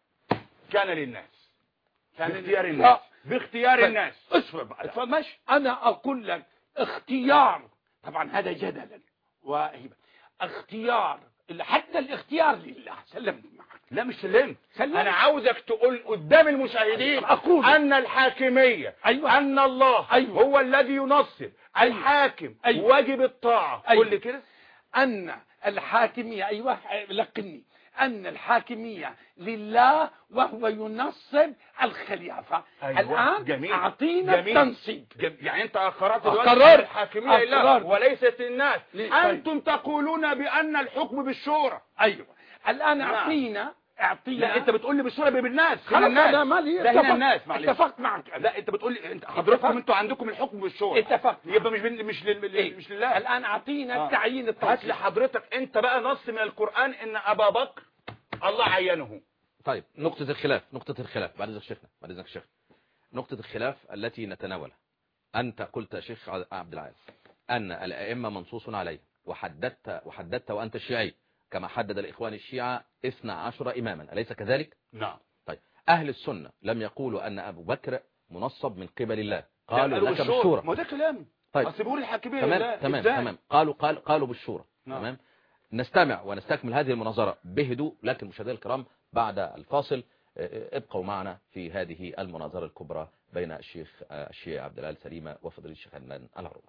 [SPEAKER 4] كان للناس، باختيار الناس. باختيار الناس.
[SPEAKER 3] اصبر بقى. ماشي. انا اقول لك اختيار، طبعا هذا جدلا وهبه، اختيار حتى الاختيار لله. سلمت معك.
[SPEAKER 4] لا مش سلمت. انا عاوزك تقول قدام المشاهدين أقول ان الحاكمية أيوة. ان الله أيوة. هو الذي ينصب. أيوة. الحاكم أيوة. واجب الطاعة.
[SPEAKER 3] أيوة.
[SPEAKER 4] قل كده.
[SPEAKER 3] ان الحاكمية ايوه لقني ان الحاكمية لله وهو ينصب الخلافة.
[SPEAKER 4] أيوة.
[SPEAKER 3] الان
[SPEAKER 4] جميل.
[SPEAKER 3] اعطينا التنصيب.
[SPEAKER 4] يعني انت اقررت دلوقتي الحاكمية لله وليست للناس. انتم تقولون بان الحكم بالشورى.
[SPEAKER 3] ايوه. الان اعطينا
[SPEAKER 4] لا انت بتقول لي بالشورى بالناس.
[SPEAKER 3] خلاص انا مالي.
[SPEAKER 4] لا هنا الناس. معلش
[SPEAKER 3] اتفقت معك.
[SPEAKER 4] لا انت بتقول لي انت حضراتكم انتوا عندكم الحكم بالشورى.
[SPEAKER 3] اتفقت.
[SPEAKER 4] يبقى مش لله.
[SPEAKER 3] الان اعطينا التعيين التنصيب.
[SPEAKER 4] هات لي حضرتك انت بقى نص من القرآن ان ابا بكر الله عينه.
[SPEAKER 2] طيب نقطة الخلاف بعد اذنك شيخنا نقطة الخلاف التي نتناولها. انت قلت يا شيخ عبد العال ان الائمة منصوص عليه، وحددت وانت الشيعي كما حدد الإخوان الشيعة 12 إماما، أليس كذلك؟
[SPEAKER 4] نعم.
[SPEAKER 2] طيب أهل السنة لم يقولوا أن أبو بكر منصب من قبل الله، قالوا لك بالشورى.
[SPEAKER 4] ما ده كلام.
[SPEAKER 2] طيب
[SPEAKER 4] أصبروا الحاكمية
[SPEAKER 2] تمام قالوا بالشورى. نعم. تمام. نستمع ونستكمل هذه المناظرة بهدوء، لكن مشاهدينا الكرام بعد الفاصل ابقوا معنا في هذه المناظرة الكبرى بين الشيخ الشيعي عبد العال سليمة وفضيلة الشيخ عدنان العروبي.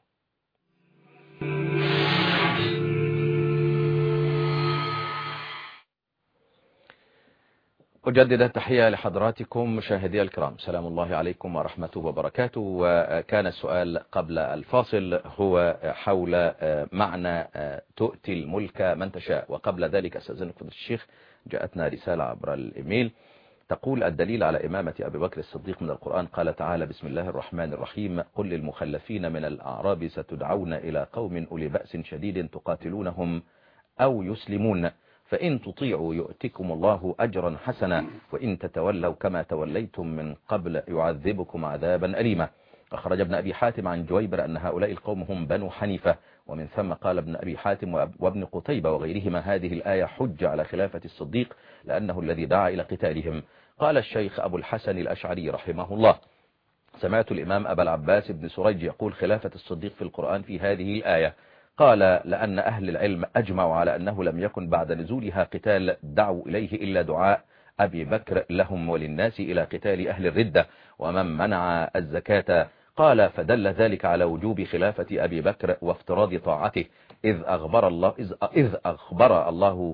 [SPEAKER 2] أجدد التحية لحضراتكم مشاهدي الكرام، سلام الله عليكم ورحمته وبركاته. وكان السؤال قبل الفاصل هو حول معنى تؤتي الملك من تشاء، وقبل ذلك أستاذنك فضيلة الشيخ جاءتنا رسالة عبر الإيميل تقول: الدليل على إمامة أبي بكر الصديق من القرآن قال تعالى: بسم الله الرحمن الرحيم، قل للمخلفين من الأعراب ستدعون إلى قوم أولي بأس شديد تقاتلونهم أو يسلمون، فإن تطيعوا يؤتكم الله أجرا حسنا، وإن تتولوا كما توليتم من قبل يعذبكم عذابا أليما. أخرج ابن أبي حاتم عن جويبر أن هؤلاء القوم هم بنو حنيفة، ومن ثم قال ابن أبي حاتم وابن قتيبة وغيرهما: هذه الآية حجة على خلافة الصديق لأنه الذي دعا إلى قتالهم. قال الشيخ أبو الحسن الأشعري رحمه الله: سمعت الإمام أبا العباس بن سريج يقول خلافة الصديق في القرآن في هذه الآية. قال: لأن أهل العلم أجمعوا على أنه لم يكن بعد نزولها قتال دعوا إليه إلا دعاء أبي بكر لهم وللناس إلى قتال أهل الردة ومن منع الزكاة. قال: فدل ذلك على وجوب خلافة أبي بكر وافتراض طاعته، إذ أخبر الله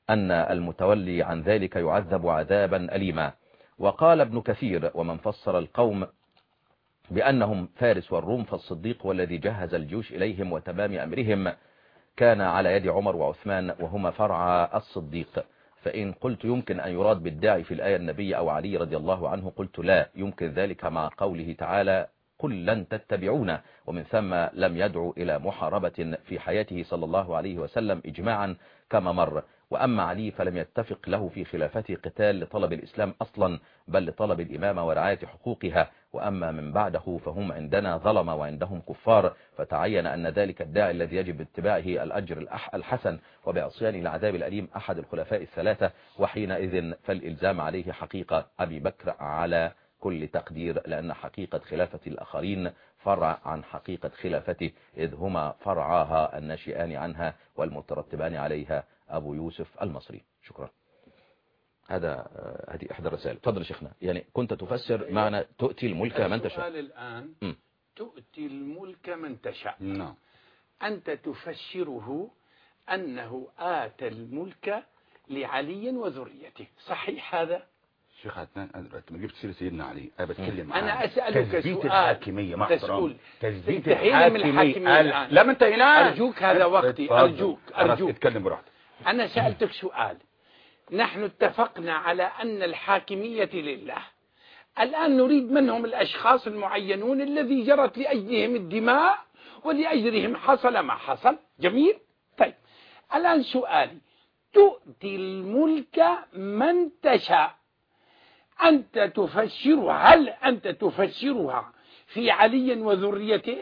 [SPEAKER 2] أن المتولي عن ذلك يعذب عذابا أليما. وقال ابن كثير: ومن فسر القوم بأنهم فارس والروم فالصديق هو الذي جهز الجيوش إليهم وتمام أمرهم كان على يد عمر وعثمان وهما فرع الصديق. فإن قلت يمكن أن يراد بالداعي في الآية النبي أو علي رضي الله عنه، قلت لا يمكن ذلك مع قوله تعالى: قل لن تتبعونا، ومن ثم لم يدعو إلى محاربة في حياته صلى الله عليه وسلم إجماعا كما مر. وأما علي فلم يتفق له في خلافته قتال لطلب الإسلام أصلا، بل لطلب الإمامة ورعاية حقوقها. وأما من بعده فهم عندنا ظلم وعندهم كفار، فتعين أن ذلك الداعي الذي يجب اتباعه الأجر الحسن، وبعصيان العذاب الأليم أحد الخلفاء الثلاثة. وحينئذ فالإلزام عليه حقيقة أبي بكر على كل تقدير، لأن حقيقة خلافة الآخرين فرع عن حقيقة خلافته، إذ هما فرعاها الناشئان عنها والمترتبان عليها أبو يوسف المصري. شكرا. هذه إحدى الرسائل. تفضل شيخنا. يعني كنت تفسر معنى تؤتي الملك من تشاء.
[SPEAKER 3] السؤال الآن تؤتي الملك من تشاء.
[SPEAKER 4] نعم.
[SPEAKER 3] أنت تفسره أنه آتى الملك لعلي وذريته، صحيح هذا؟
[SPEAKER 4] شيخ عدنان، أنا ما جبت سيرة سيدنا علي، أنا بتكلم
[SPEAKER 3] أنا أسألك
[SPEAKER 4] تثبيت
[SPEAKER 3] سؤال.
[SPEAKER 4] الحاكمية. مع احترامي،
[SPEAKER 3] تثبيت الحاكمية الآن.
[SPEAKER 4] لا، ما انتهيناش.
[SPEAKER 3] أرجوك هذا وقتي. أرجوك
[SPEAKER 4] اتكلم براحتك.
[SPEAKER 3] أنا سألتك سؤال. نحن اتفقنا على أن الحاكمية لله. الآن نريد منهم الأشخاص المعينون الذي جرت لأجلهم الدماء ولأجلهم حصل ما حصل. جميل. طيب الآن سؤالي: تؤتي الملك من تشاء، أنت تفسرها، هل أنت تفسرها في علي وذريته؟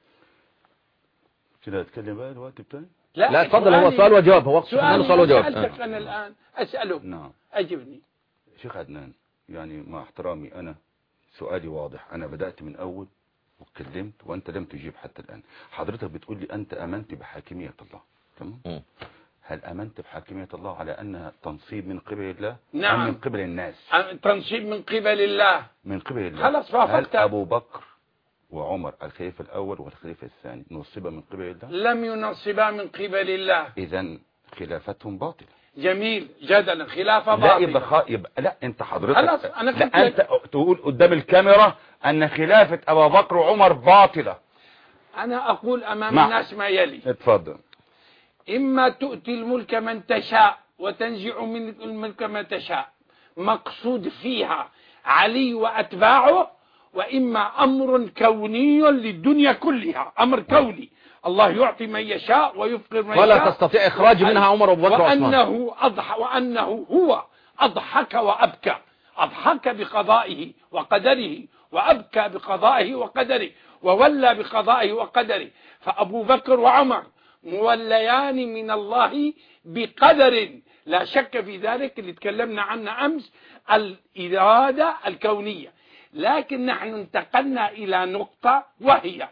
[SPEAKER 4] كده اتكلم بقى الوقت بتاعي.
[SPEAKER 2] لا تفضل، هو سؤال وجواب، هو سؤال وجواب.
[SPEAKER 3] سألتك أنا الآن أسأله.
[SPEAKER 4] نعم.
[SPEAKER 3] أجبني.
[SPEAKER 4] شيخ عدنان، يعني مع احترامي أنا سؤالي واضح. أنا بدأت من أول واتكلمت وأنت لم تجيب حتى الآن. حضرتك بتقول لي أنت آمنت بحاكمية الله، تمام؟ هل آمنت بحاكمية الله على أنها تنصيب من قبل الله؟
[SPEAKER 3] نعم.
[SPEAKER 4] أم من قبل الناس؟
[SPEAKER 3] تنصيب من قبل الله.
[SPEAKER 4] من قبل الله.
[SPEAKER 3] خلاص وافقت.
[SPEAKER 4] هل أبو بكر وعمر الخليفة الأول والخليفة الثاني نصبا من قبل الله؟
[SPEAKER 3] لم ينصبا من قبل الله.
[SPEAKER 4] إذا خلافتهم باطلة.
[SPEAKER 3] جميل جدلا. خلافة
[SPEAKER 4] لا
[SPEAKER 3] باطلة.
[SPEAKER 4] يبقى لا، أنت حضرتك
[SPEAKER 3] خلاص أنا قلت
[SPEAKER 4] لا، أنت تقول قدام الكاميرا أن خلافة أبو بكر وعمر باطلة.
[SPEAKER 3] أنا أقول أمام الناس ما يلي.
[SPEAKER 4] اتفضل.
[SPEAKER 3] إما تؤتي الملك من تشاء وتنزع من الملك من تشاء، مقصود فيها علي وأتباعه، وإما أمر كوني للدنيا كلها، أمر كوني، الله يعطي من يشاء ويفقر من يشاء،
[SPEAKER 2] ولا تستطيع إخراج منها عمر وأبو بكر وعثمان.
[SPEAKER 3] وأنه هو أضحك وأبكى، أضحك بقضائه وقدره وأبكى بقضائه وقدره وولى بقضائه وقدره. فأبو بكر وعمر موليان من الله بقدر، لا شك في ذلك، اللي تكلمنا عنه أمس، الإرادة الكونية. لكن نحن انتقلنا إلى نقطة، وهي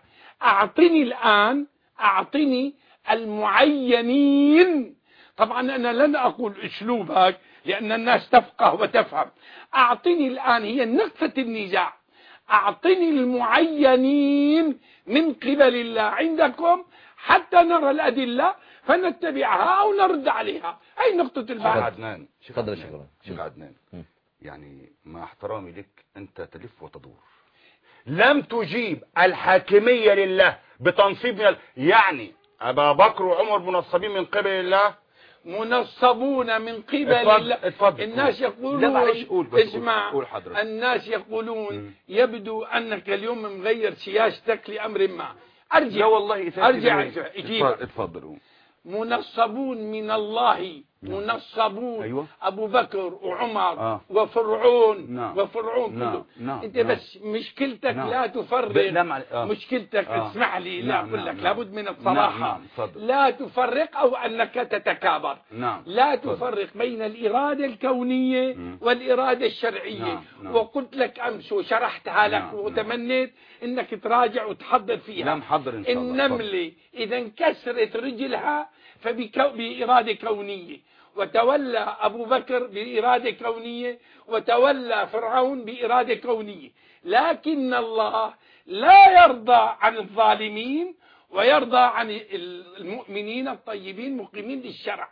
[SPEAKER 3] أعطني المعينين. طبعا أنا لن أقول أسلوبك لأن الناس تفقه وتفهم. أعطني الآن، هي نقطة النزاع، أعطني المعينين من قبل الله عندكم حتى نرى الأدلة فنتبعها أو نرد عليها. أي نقطة البحث.
[SPEAKER 4] شيخ عدنان، يعني مع احترامي لك أنت تلف وتدور. لم تجيب الحاكمية لله بتنصيب يعني أبا بكر وعمر منصبين من قبل الله؟
[SPEAKER 3] منصبون من قبل الله.
[SPEAKER 4] اتفضل.
[SPEAKER 3] الناس يقولون،
[SPEAKER 4] لا معلش، قول بس.
[SPEAKER 3] اسمع،
[SPEAKER 4] قول حضرتك.
[SPEAKER 3] الناس يقولون يبدو أنك اليوم مغير سياستك لأمر ما.
[SPEAKER 4] لا والله
[SPEAKER 3] أرجع أجيب.
[SPEAKER 4] اتفضلوا.
[SPEAKER 3] منصبون من الله، منصبون.
[SPEAKER 4] أيوة.
[SPEAKER 3] أبو بكر وعمر وفرعون.
[SPEAKER 4] نعم.
[SPEAKER 3] وفرعون كله. أنت بس مشكلتك لا تفرق. مشكلتك اسمح لي، لا أقول لك لابد من الصراحة. لا تفرق أو أنك تتكابر. لا تفرق بين الإرادة الكونية والإرادة الشرعية. وقلت لك أمس وشرحتها لك وتمنيت أنك تراجع وتحضر فيها.
[SPEAKER 4] لا محضر إن شاء الله.
[SPEAKER 3] النملة إذا انكسرت رجلها بإرادة كونية، وتولى أبو بكر بإرادة كونية، وتولى فرعون بإرادة كونية. لكن الله لا يرضى عن الظالمين ويرضى عن المؤمنين الطيبين مقيمين للشرع.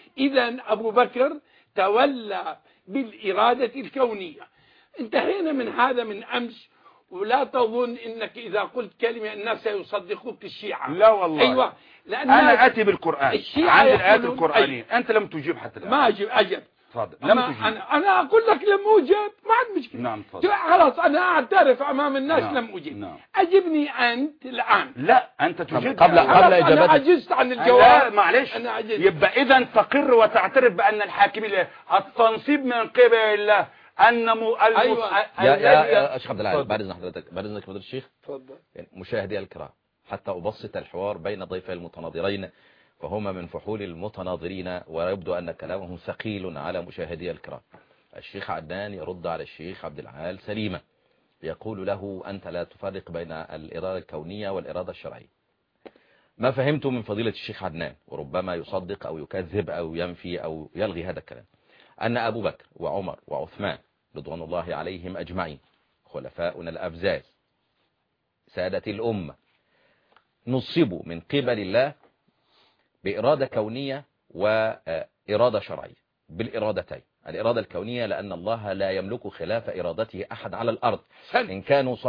[SPEAKER 3] إذا أبو بكر تولى بالإرادة الكونية. انتهينا من هذا من أمس. ولا تظن انك اذا قلت كلمة الناس سيصدقوك الشيعة.
[SPEAKER 4] لا والله.
[SPEAKER 3] ايوه، لان
[SPEAKER 4] انا اتي بالقرآن،
[SPEAKER 3] الشيعة
[SPEAKER 4] عندي الايات
[SPEAKER 3] يقولون
[SPEAKER 4] القرآنية. انت لم تجيب حتى الآن.
[SPEAKER 3] ما اجب.
[SPEAKER 4] تفضل. لم تجيب.
[SPEAKER 3] انا اقول لك لم اجب، ما عندي مشكلة.
[SPEAKER 4] نعم تفضل.
[SPEAKER 3] خلاص انا اعترف امام الناس.
[SPEAKER 4] نعم.
[SPEAKER 3] لم اجب.
[SPEAKER 4] نعم.
[SPEAKER 3] اجبني انت الان.
[SPEAKER 4] لا انت تجيب
[SPEAKER 2] قبل اجابتك.
[SPEAKER 3] انا عجزت عن
[SPEAKER 4] لا
[SPEAKER 3] الجواب.
[SPEAKER 4] معلش.
[SPEAKER 3] انا عجزت.
[SPEAKER 4] يبقى اذا تقر وتعترف بان الحاكمية التنصيب من قبل الله ان
[SPEAKER 3] أيوة.
[SPEAKER 2] يا شيخ عبد العال، بعد اذن حضرتك، بعد اذنك فضيلة الشيخ.
[SPEAKER 3] تفضل.
[SPEAKER 2] يعني مشاهدي الكرام، حتى أبسط الحوار بين ضيفي المتناظرين، فهما من فحول المتناظرين ويبدو أن كلامهم ثقيل على مشاهدي الكرام. الشيخ عدنان يرد على الشيخ عبد العال سليمة، يقول له أنت لا تفرق بين الإرادة الكونية والإرادة الشرعية. ما فهمت من فضيلة الشيخ عدنان، وربما يصدق أو يكذب أو ينفي أو يلغي هذا الكلام، أن أبو بكر وعمر وعثمان رضوان الله عليهم أجمعين خلفاؤنا الأفزاز سادة الأمة نصبوا من قبل الله بإرادة كونية وإرادة شرعية، بالإرادتين. الإرادة الكونية لأن الله لا يملك خلاف إرادته أحد على الأرض. إن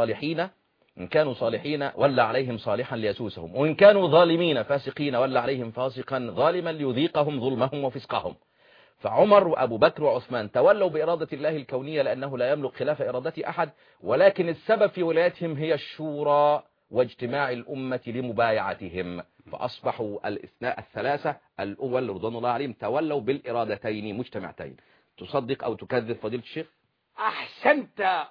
[SPEAKER 2] كانوا صالحين ولا عليهم صالحا ليسوسهم، وإن كانوا ظالمين فاسقين ولا عليهم فاسقا ظالما ليذيقهم ظلمهم وفسقهم. فعمر وأبو بكر وعثمان تولوا بإرادة الله الكونية لأنه لا يملك خلاف إرادة أحد، ولكن السبب في ولايتهم هي الشورى واجتماع الأمة لمبايعتهم، فأصبحوا الاثناء الثلاثة الأول رضوان الله عليهم تولوا بالإرادتين مجتمعتين. تصدق أو تكذب فضيلة الشيخ؟
[SPEAKER 3] أحسنت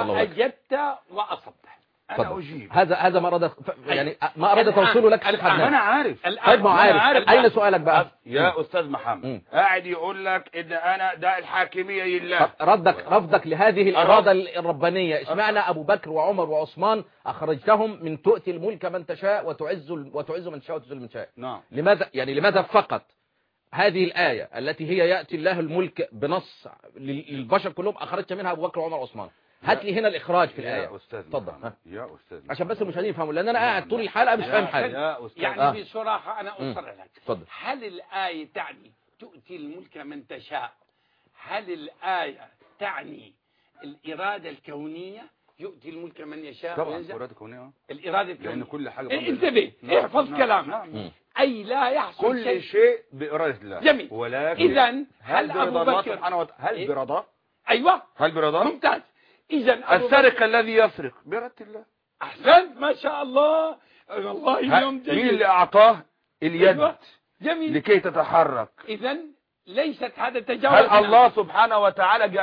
[SPEAKER 3] وأجبت وأصبت.
[SPEAKER 4] أنا أجيب.
[SPEAKER 2] هذا ما أراد، يعني ما أراد توصيله لك شيخ عدنان.
[SPEAKER 4] أنا عارف.
[SPEAKER 2] طيب ما عارف. أين سؤالك بقى؟
[SPEAKER 4] يا أستاذ محمد قاعد يقول لك إن أنا ده الحاكمية لله.
[SPEAKER 2] رفضك لهذه الإرادة الربانية، اشمعنى أبو بكر وعمر وعثمان أخرجتهم من تؤتي الملك من تشاء وتعز من تشاء وتذل من تشاء؟
[SPEAKER 4] نعم.
[SPEAKER 2] لماذا فقط هذه الآية التي هي يأتي الله الملك بنص للبشر كلهم أخرجت منها أبو بكر وعمر وعثمان؟ هات لي هنا الإخراج في الآية.
[SPEAKER 4] يا أستاذ
[SPEAKER 2] اتفضل.
[SPEAKER 4] يا أستاذ
[SPEAKER 2] عشان بس المشاهدين يفهموا، لأن أنا قاعد طول الحلقة مش فاهم حاجة.
[SPEAKER 3] يعني بصراحة أنا أصرح لك.
[SPEAKER 2] اتفضل.
[SPEAKER 3] هل الآية تعني تؤتي الملك من تشاء؟ هل الآية تعني الإرادة الكونية يؤتي الملك من يشاء؟
[SPEAKER 4] طبعا الإرادة الكونية.
[SPEAKER 3] الإرادة الكونية
[SPEAKER 4] لأن كل حاجة
[SPEAKER 3] انتبه، احفظ كلامك. أي لا يحصل
[SPEAKER 4] كل شيء بإرادة الله.
[SPEAKER 3] جميل.
[SPEAKER 4] ولكن
[SPEAKER 3] إذن هل أبو بكر
[SPEAKER 4] هل برضاه؟
[SPEAKER 3] أيوة.
[SPEAKER 4] هل برضاه؟
[SPEAKER 3] ممتاز. إذن
[SPEAKER 4] السارق الذي يسرق بإرادة الله.
[SPEAKER 3] أحسنت ما شاء الله. والله اليوم جميل.
[SPEAKER 4] مين اللي أعطاه اليد؟
[SPEAKER 3] أيوة. جميل.
[SPEAKER 4] لكي تتحرك؟
[SPEAKER 3] إذن ليست هذا تجاوز.
[SPEAKER 4] هل الله سبحانه وتعالى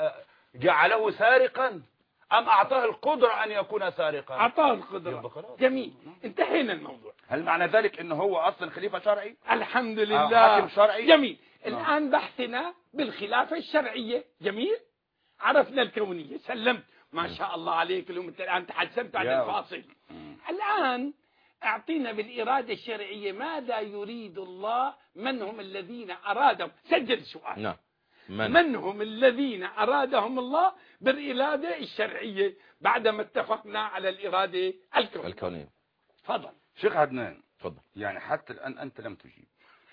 [SPEAKER 4] جعله سارقا أم أعطاه القدرة أن يكون سارقا؟
[SPEAKER 3] أعطاه القدرة. جميل. انتهينا الموضوع.
[SPEAKER 4] هل معنى ذلك أنه هو أصلا خليفة شرعي؟
[SPEAKER 3] الحمد لله.
[SPEAKER 4] حاكم شرعي؟
[SPEAKER 3] جميل. الآن بحثنا بالخلافة الشرعية. جميل. عرفنا الكونية. سلمت. ما شاء الله عليك. الآن تحسنت عن الفاصل. الآن أعطينا بالإرادة الشرعية ماذا يريد الله. من هم الذين أرادهم؟ سجل السؤال.
[SPEAKER 2] نعم.
[SPEAKER 3] من هم الذين أرادهم الله بالإرادة الشرعية بعدما اتفقنا على الإرادة الكونية؟ تفضل
[SPEAKER 4] شيخ عدنان.
[SPEAKER 2] تفضل.
[SPEAKER 4] يعني حتى الآن أنت لم تجيب.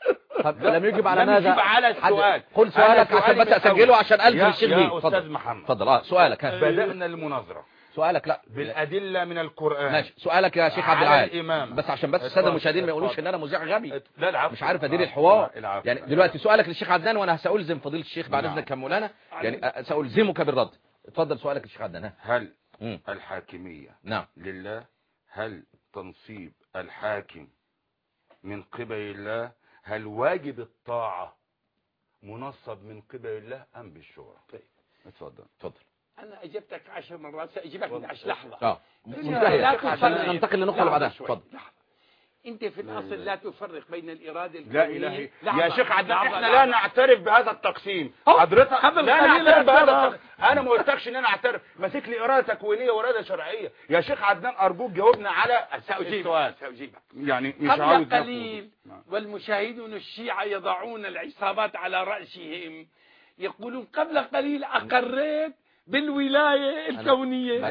[SPEAKER 2] لم يجب على ماذا؟
[SPEAKER 4] لم يجب على السؤال.
[SPEAKER 2] قل سؤالك عشان بس أسجله عشان ألزم الشيخ بيه.
[SPEAKER 4] يا أستاذ محمد.
[SPEAKER 2] تفضل. سؤالك.
[SPEAKER 4] بدأنا المناظرة.
[SPEAKER 2] سؤالك لا
[SPEAKER 4] بالأدلة من القرآن.
[SPEAKER 2] ماشي. سؤالك يا شيخ عبد العال.
[SPEAKER 4] الإمام.
[SPEAKER 2] بس عشان بس السادة المشاهدين ما يقولوش ان انا مذيع غبي.
[SPEAKER 4] لا العفو.
[SPEAKER 2] مش عارف ادير الحوار. يعني دلوقتي سؤالك للشيخ عدنان وانا سألزم فضيلة الشيخ بعد اذنك يا مولانا، يعني سألزمك بالرد. اتفضل سؤالك للشيخ عدنان.
[SPEAKER 4] هل الحاكمية
[SPEAKER 2] نعم
[SPEAKER 4] لله؟ هل تنصيب الحاكم من قبل الله؟ هل واجب الطاعة منصب من قبل الله أم بالشورى؟
[SPEAKER 3] طيب
[SPEAKER 4] اتفضل.
[SPEAKER 3] أنا أجبتك 10 مرات سأجيبك من 10 لحظة.
[SPEAKER 2] منتهي عشان ننتقل للنقطة اللي بعدها. اتفضل.
[SPEAKER 3] أنت في الأصل لا تفرق بين الإرادة
[SPEAKER 4] لا
[SPEAKER 3] الكونية.
[SPEAKER 4] إله يا شيخ عدنان احنا لا نعترف بهذا التقسيم. حضرتك لا نعترف بهذا التقسيم. أنا ما قلتكش إن أنا أعترف. ماسك لي إرادة تكوينية وإرادة شرعية. يا شيخ عدنان أرجوك جاوبنا على السؤال.
[SPEAKER 3] سأجيبك.
[SPEAKER 4] يعني مش عاوز
[SPEAKER 3] قبل قليل والمشاهدون الشيعة يضعون العصابات على رأسهم يقولون قبل قليل أقريت بالولاية الكونية.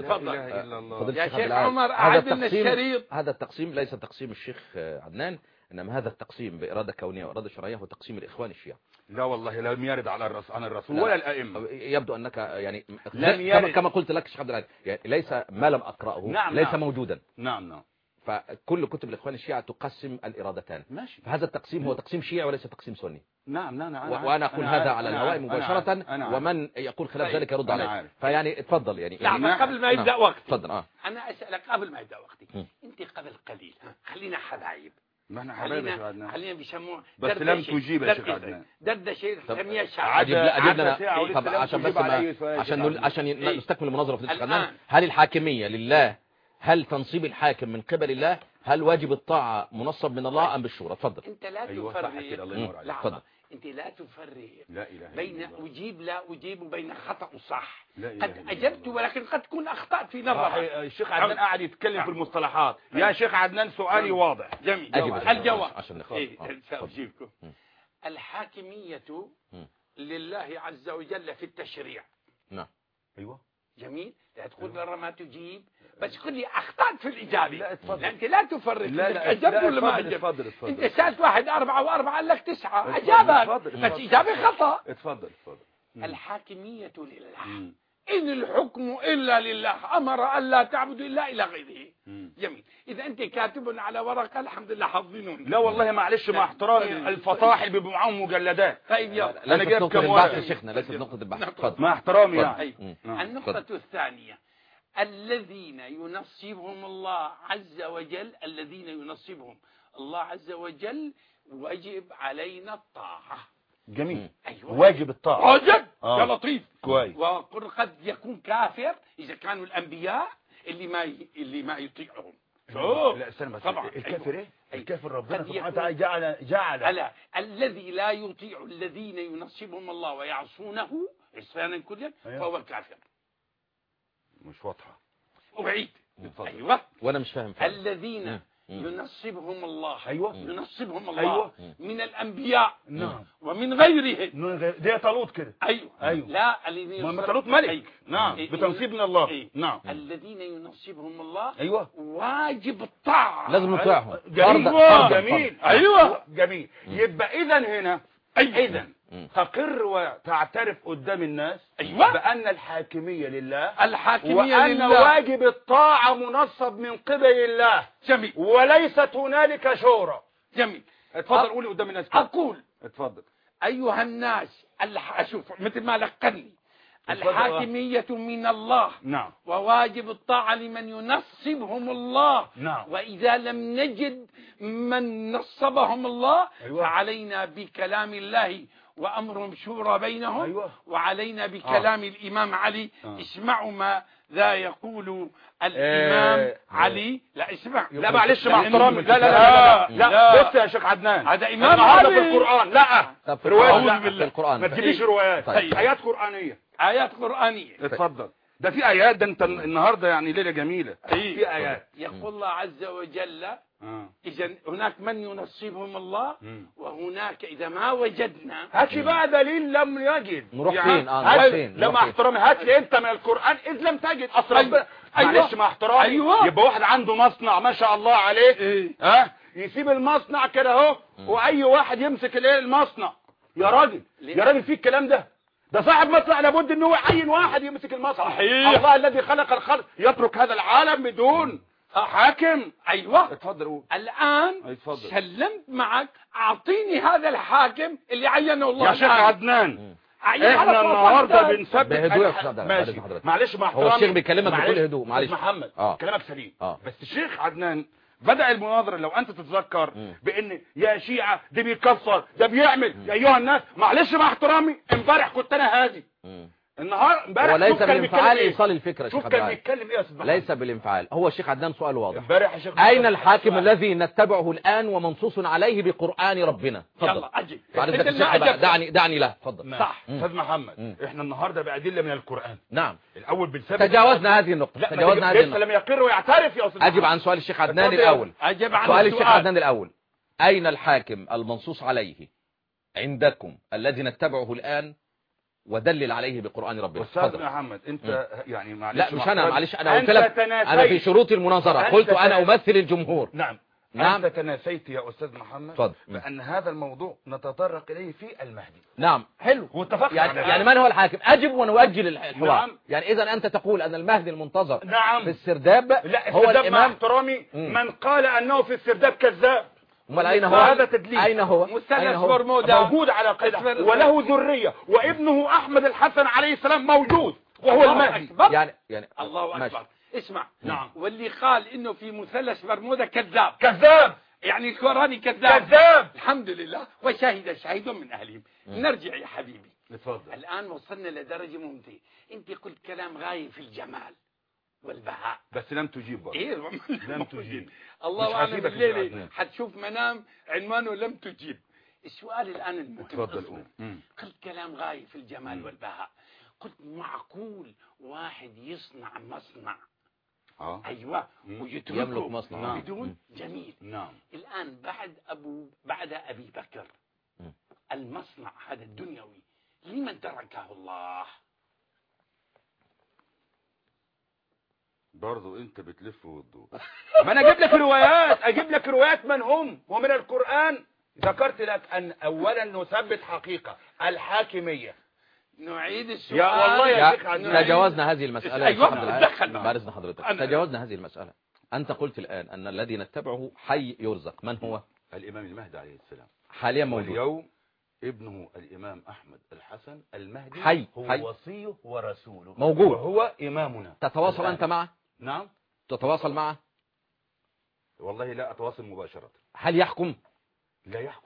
[SPEAKER 2] حضرتك
[SPEAKER 3] يا شيخ عمر أعدنا الشريط.
[SPEAKER 2] هذا التقسيم ليس تقسيم الشيخ عدنان، إنما هذا التقسيم بإرادة كونية وإرادة شرعية هو تقسيم الإخوان الشيعة.
[SPEAKER 4] لا والله لم يرد عن الرسول ولا الأئمة.
[SPEAKER 2] يبدو أنك يعني
[SPEAKER 4] لم يرد.
[SPEAKER 2] كما قلت لك شيخ عبد العزيز، يعني ليس ما لم أقرأه.
[SPEAKER 4] نعم
[SPEAKER 2] ليس
[SPEAKER 4] نعم.
[SPEAKER 2] موجودا.
[SPEAKER 4] نعم.
[SPEAKER 2] فكل كتب الإخوان الشيعة تقسم الإرادتان.
[SPEAKER 4] ماشي.
[SPEAKER 2] فهذا التقسيم هو تقسيم شيعي وليس تقسيم سني.
[SPEAKER 4] نعم.
[SPEAKER 2] وأنا أقول هذا على الهواء مباشرة، ومن يقول خلاف ذلك يرد عليه. فيعني اتفضل يعني.
[SPEAKER 3] لا قبل ما يبدأ وقتي.
[SPEAKER 2] تفضل.
[SPEAKER 3] أنا أسألك قبل ما يبدأ وقتي. أنت قبل قليل خلينا حبايب.
[SPEAKER 4] ما احنا حبايب يا شيخ عدنان.
[SPEAKER 3] خلينا بيسموه
[SPEAKER 4] بس لم تجيب يا شيخ عدنان.
[SPEAKER 3] دردشة سميها الشعب.
[SPEAKER 2] أجبنا عشان نستكمل المناظرة في الشيخ عدنان. هل الحاكمية لله؟ هل تنصيب الحاكم من قبل الله؟ هل واجب الطاعة منصب من الله أم بالشورى؟ تفضل.
[SPEAKER 3] أنت لا تفرق. أنت لا تفرق بين أجيب لا أجيب وبين خطأ وصح. قد أجبت ولكن قد تكون أخطأت في نظرك.
[SPEAKER 4] الشيخ عدنان قاعد يتكلم في المصطلحات. يا شيخ عدنان سؤالي واضح.
[SPEAKER 3] جميل.
[SPEAKER 2] الجواب
[SPEAKER 3] سأجيبكم. الحاكمية لله عز وجل في التشريع.
[SPEAKER 2] نعم.
[SPEAKER 4] أيوة.
[SPEAKER 3] جميل. لا تقول لنا ما تجيب بس قل لي أخطأت في الإجابة.
[SPEAKER 4] لا اتفضل.
[SPEAKER 3] أنت لا تفرق.
[SPEAKER 4] لا
[SPEAKER 3] أجبت ولا ما أجبت؟
[SPEAKER 4] اتفضل.
[SPEAKER 3] أنت سألت واحد 4 و4 قال لك 9 أجابك بس إجابة خطأ.
[SPEAKER 4] اتفضل.
[SPEAKER 3] الحاكمية لله. إن الحكم إلا لله أمر ألا تعبدوا إلا إلى غيره. جميل. إذا أنت كاتب على ورقة الحمد لله حافظينهم.
[SPEAKER 4] لا والله معلش مع احترامي الفطاحل بيبقوا معاهم مجلدات.
[SPEAKER 3] طيب يلا.
[SPEAKER 2] أنا جايب كم ورقة شيخنا ليست نقطة البحث.
[SPEAKER 4] مع احترامي يعني.
[SPEAKER 3] النقطة الثانية الذين ينصبهم الله عز وجل الله عز وجل وجب علينا الطاعة.
[SPEAKER 4] جميل.
[SPEAKER 3] أيوة.
[SPEAKER 4] واجب الطاعة.
[SPEAKER 3] واجب. يا لطيف.
[SPEAKER 4] كويس.
[SPEAKER 3] وقد يكون كافر إذا كانوا الأنبياء اللي ما يطيعهم. شوف.
[SPEAKER 4] لا استنى
[SPEAKER 3] طبعا.
[SPEAKER 4] الكافر ايه؟ الكافر ربنا
[SPEAKER 3] قد
[SPEAKER 4] سبحانه وتعالى جعل
[SPEAKER 3] الذي لا يطيع الذين ينصبهم الله ويعصونه عصيانا كليا فهو كافر.
[SPEAKER 4] مش واضحة.
[SPEAKER 3] أعيد. أيوة.
[SPEAKER 2] وأنا مش فاهم.
[SPEAKER 3] الذين ينصبهم الله.
[SPEAKER 4] أيوة.
[SPEAKER 3] ينصبهم الله.
[SPEAKER 4] أيوة.
[SPEAKER 3] من الأنبياء.
[SPEAKER 4] نعم.
[SPEAKER 3] ومن غيرهم.
[SPEAKER 4] ده طالوت كده.
[SPEAKER 3] أيوة. لا
[SPEAKER 4] ما طالوت ملك. نعم. بتنصيب من الله. نعم.
[SPEAKER 3] الذين ينصبهم الله.
[SPEAKER 4] أيوة.
[SPEAKER 3] واجب الطاعة.
[SPEAKER 2] لازم نطيعهم.
[SPEAKER 4] جميل.
[SPEAKER 3] أيوة.
[SPEAKER 4] جميل. يبقى إذا هنا إذا تقر وتعترف قدام الناس بأن الحاكمية لله وأن واجب الطاعة منصب من قبل الله.
[SPEAKER 3] جميل.
[SPEAKER 4] وليست هنالك شورى.
[SPEAKER 3] جميل.
[SPEAKER 4] اتفضل قولي قدام الناس.
[SPEAKER 3] أقول
[SPEAKER 4] اتفضل.
[SPEAKER 3] أيها الناس أشوف مثل ما لقني الحاكمية من الله.
[SPEAKER 4] نعم.
[SPEAKER 3] وواجب الطاعة لمن ينصبهم الله.
[SPEAKER 4] نعم.
[SPEAKER 3] وإذا لم نجد من نصبهم الله فعلينا بكلام الله وأمرهم شورى بينهم.
[SPEAKER 4] أيوة.
[SPEAKER 3] وعلينا بكلام الإمام علي. اسمعوا ما ذا يقول الإمام علي. لا اسمع.
[SPEAKER 4] لا معلش مع احترامي. لا بس يا شيخ عدنان
[SPEAKER 3] هذا إمام علي
[SPEAKER 4] في القرآن. لا
[SPEAKER 2] روايات في القرآن.
[SPEAKER 4] ما تجيبيش روايات. آيات قرآنية.
[SPEAKER 3] آيات قرآنية.
[SPEAKER 4] اتفضل. ده في آيات. ده انت النهاردة يعني ليلة جميلة. في آيات.
[SPEAKER 3] يقول الله عز وجل إذا هناك من ينصبهم الله وهناك إذا ما وجدنا.
[SPEAKER 4] هات لي بقى دليل لم يجد.
[SPEAKER 2] نروح فين؟
[SPEAKER 4] لما احترامي هات لي انت من القرآن إذ لم تجد أصلا. معلش مع احترامي. يبقى واحد عنده مصنع ما شاء الله عليه. يسيب المصنع كده اهو وأي واحد يمسك المصنع. يا راجل في الكلام ده صاحب مصنع لابد ان هو يعين واحد يمسك المصنع.
[SPEAKER 3] صحيح.
[SPEAKER 4] الله الذي خلق الخلق يترك هذا العالم بدون حاكم.
[SPEAKER 3] أيوة.
[SPEAKER 4] اتفضل قول.
[SPEAKER 3] الآن سلمت معك أعطيني هذا الحاكم اللي عينه الله.
[SPEAKER 4] يا شيخ عدنان احنا النهارده بنثبت. ماشي معلش مع احترامي.
[SPEAKER 2] هو الشيخ بيكلمك بكل هدوء. معلش
[SPEAKER 4] محمد كلامك سليم. بس الشيخ عدنان بدأ المناظرة لو انت تتذكر بان يا شيعة ده بيكفر ده بيعمل يا ايها الناس. معلش مع احترامي امبارح كنت انا هادي. امبارح
[SPEAKER 2] وليس بالانفعال ايصال الفكره.
[SPEAKER 4] شوف كان بيتكلم ايه يا استاذ محمد.
[SPEAKER 2] ليس بالانفعال. هو الشيخ عدنان سؤال واضح.
[SPEAKER 4] امبارح يا شيخ
[SPEAKER 2] اين الحاكم الذي نتبعه الان ومنصوص عليه بقرآن ربنا؟
[SPEAKER 3] يلا اجي.
[SPEAKER 2] دعني له. تفضل.
[SPEAKER 3] صح
[SPEAKER 4] استاذ محمد. احنا النهارده بأدلة من القرآن.
[SPEAKER 2] نعم.
[SPEAKER 4] الاول بنثبت.
[SPEAKER 2] تجاوزنا هذه النقطه.
[SPEAKER 4] لسه لم يقر ويعترف يا استاذ.
[SPEAKER 2] اجب عن سؤال الشيخ عدنان الاول.
[SPEAKER 3] سؤال
[SPEAKER 2] الشيخ عدنان الاول. اين الحاكم المنصوص عليه عندكم الذي نتبعه الان ودلل عليه بقرآن ربنا؟
[SPEAKER 4] استاذ محمد انت يعني معلش.
[SPEAKER 2] لا مش انا. معلش انا قلت لك انا في شروط المناظرة قلت انا امثل الجمهور.
[SPEAKER 4] نعم.
[SPEAKER 2] نعم.
[SPEAKER 4] أنت تناسيت يا أستاذ محمد
[SPEAKER 2] اتفضل.
[SPEAKER 4] بأن هذا الموضوع نتطرق إليه في المهدي.
[SPEAKER 2] نعم حلو.
[SPEAKER 4] واتفقنا
[SPEAKER 2] يعني,
[SPEAKER 4] على
[SPEAKER 2] يعني من هو الحاكم؟ أجب ونؤجل الحوار.
[SPEAKER 4] نعم.
[SPEAKER 2] يعني إذا أنت تقول أن المهدي المنتظر
[SPEAKER 4] نعم.
[SPEAKER 2] في السرداب
[SPEAKER 4] لا
[SPEAKER 2] هو
[SPEAKER 4] السرداب مع
[SPEAKER 2] الإمام.
[SPEAKER 4] احترامي من قال أنه في السرداب كذاب.
[SPEAKER 2] أمال أين هو؟
[SPEAKER 4] وهذا تدليس.
[SPEAKER 2] أين هو؟
[SPEAKER 3] مثلث برمودا
[SPEAKER 4] موجود على قدر وله ذرية وابنه أحمد الحسن عليه السلام موجود وهو المهدي.
[SPEAKER 2] يعني
[SPEAKER 3] الله
[SPEAKER 2] ماشي.
[SPEAKER 3] أكبر. اسمع.
[SPEAKER 4] نعم.
[SPEAKER 3] واللي قال إنه في مثلث برمودا كذاب.
[SPEAKER 4] كذاب.
[SPEAKER 3] يعني القرآن كذاب.
[SPEAKER 4] كذاب.
[SPEAKER 3] الحمد لله وشهد شهيد من أهلهم. نرجع يا حبيبي.
[SPEAKER 4] اتفضل.
[SPEAKER 3] الآن وصلنا لدرجة ممتازة. أنت قلت كلام غاية في الجمال والبهاء.
[SPEAKER 4] بس لم تجيب برضه.
[SPEAKER 3] إيه
[SPEAKER 4] لم تجيب.
[SPEAKER 3] الله أعلم
[SPEAKER 4] هسيبك
[SPEAKER 3] الليلة
[SPEAKER 4] السؤال.
[SPEAKER 3] حتشوف منام عنوانه لم تجيب. السؤال الآن المهم.
[SPEAKER 4] اتفضل قول.
[SPEAKER 3] قلت كلام غاية في الجمال والبهاء. قلت معقول واحد يصنع مصنع أيوة ويتركه
[SPEAKER 2] يملك مصنع
[SPEAKER 3] بدون جميل.
[SPEAKER 4] نعم.
[SPEAKER 3] الآن بعد أبي بكر المصنع هذا الدنيوي لمن تركه الله؟
[SPEAKER 4] برضو انت بتلف وتدور. ما انا اجيب لك روايات من هم ومن القرآن. ذكرت لك ان اولا نثبت حقيقة الحاكمية.
[SPEAKER 3] نعيد السؤال.
[SPEAKER 4] يا والله يا شيخ عدنان
[SPEAKER 2] تجاوزنا هذه المسألة.
[SPEAKER 3] أيوة دخلنا.
[SPEAKER 2] بعد إذن حضرتك تجاوزنا هذه المسألة. أنت قلت الآن أن الذي نتبعه حي يرزق. من هو؟
[SPEAKER 4] الإمام المهدي عليه السلام
[SPEAKER 2] حاليا موجود.
[SPEAKER 4] واليوم ابنه الإمام أحمد الحسن المهدي
[SPEAKER 2] حي
[SPEAKER 4] هو وصيه ورسوله
[SPEAKER 2] موجود
[SPEAKER 4] وهو إمامنا.
[SPEAKER 2] تتواصل
[SPEAKER 4] الآن.
[SPEAKER 2] أنت معه؟
[SPEAKER 4] نعم.
[SPEAKER 2] تتواصل معه؟
[SPEAKER 4] والله لا أتواصل مباشرة.
[SPEAKER 2] هل يحكم؟
[SPEAKER 4] لا يحكم.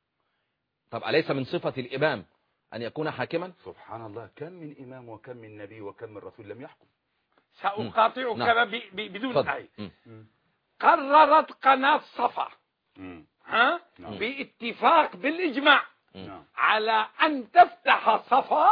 [SPEAKER 2] طب أليس من صفة الإمام أن يكون حاكما؟
[SPEAKER 4] سبحان الله، كم من إمام وكم من نبي وكم من رسول لم يحكم.
[SPEAKER 3] سأقاطعك
[SPEAKER 2] نعم.
[SPEAKER 3] بدون أي. قررت قناة صفا
[SPEAKER 4] نعم.
[SPEAKER 3] باتفاق بالإجماع
[SPEAKER 4] نعم.
[SPEAKER 3] على أن تفتح صفا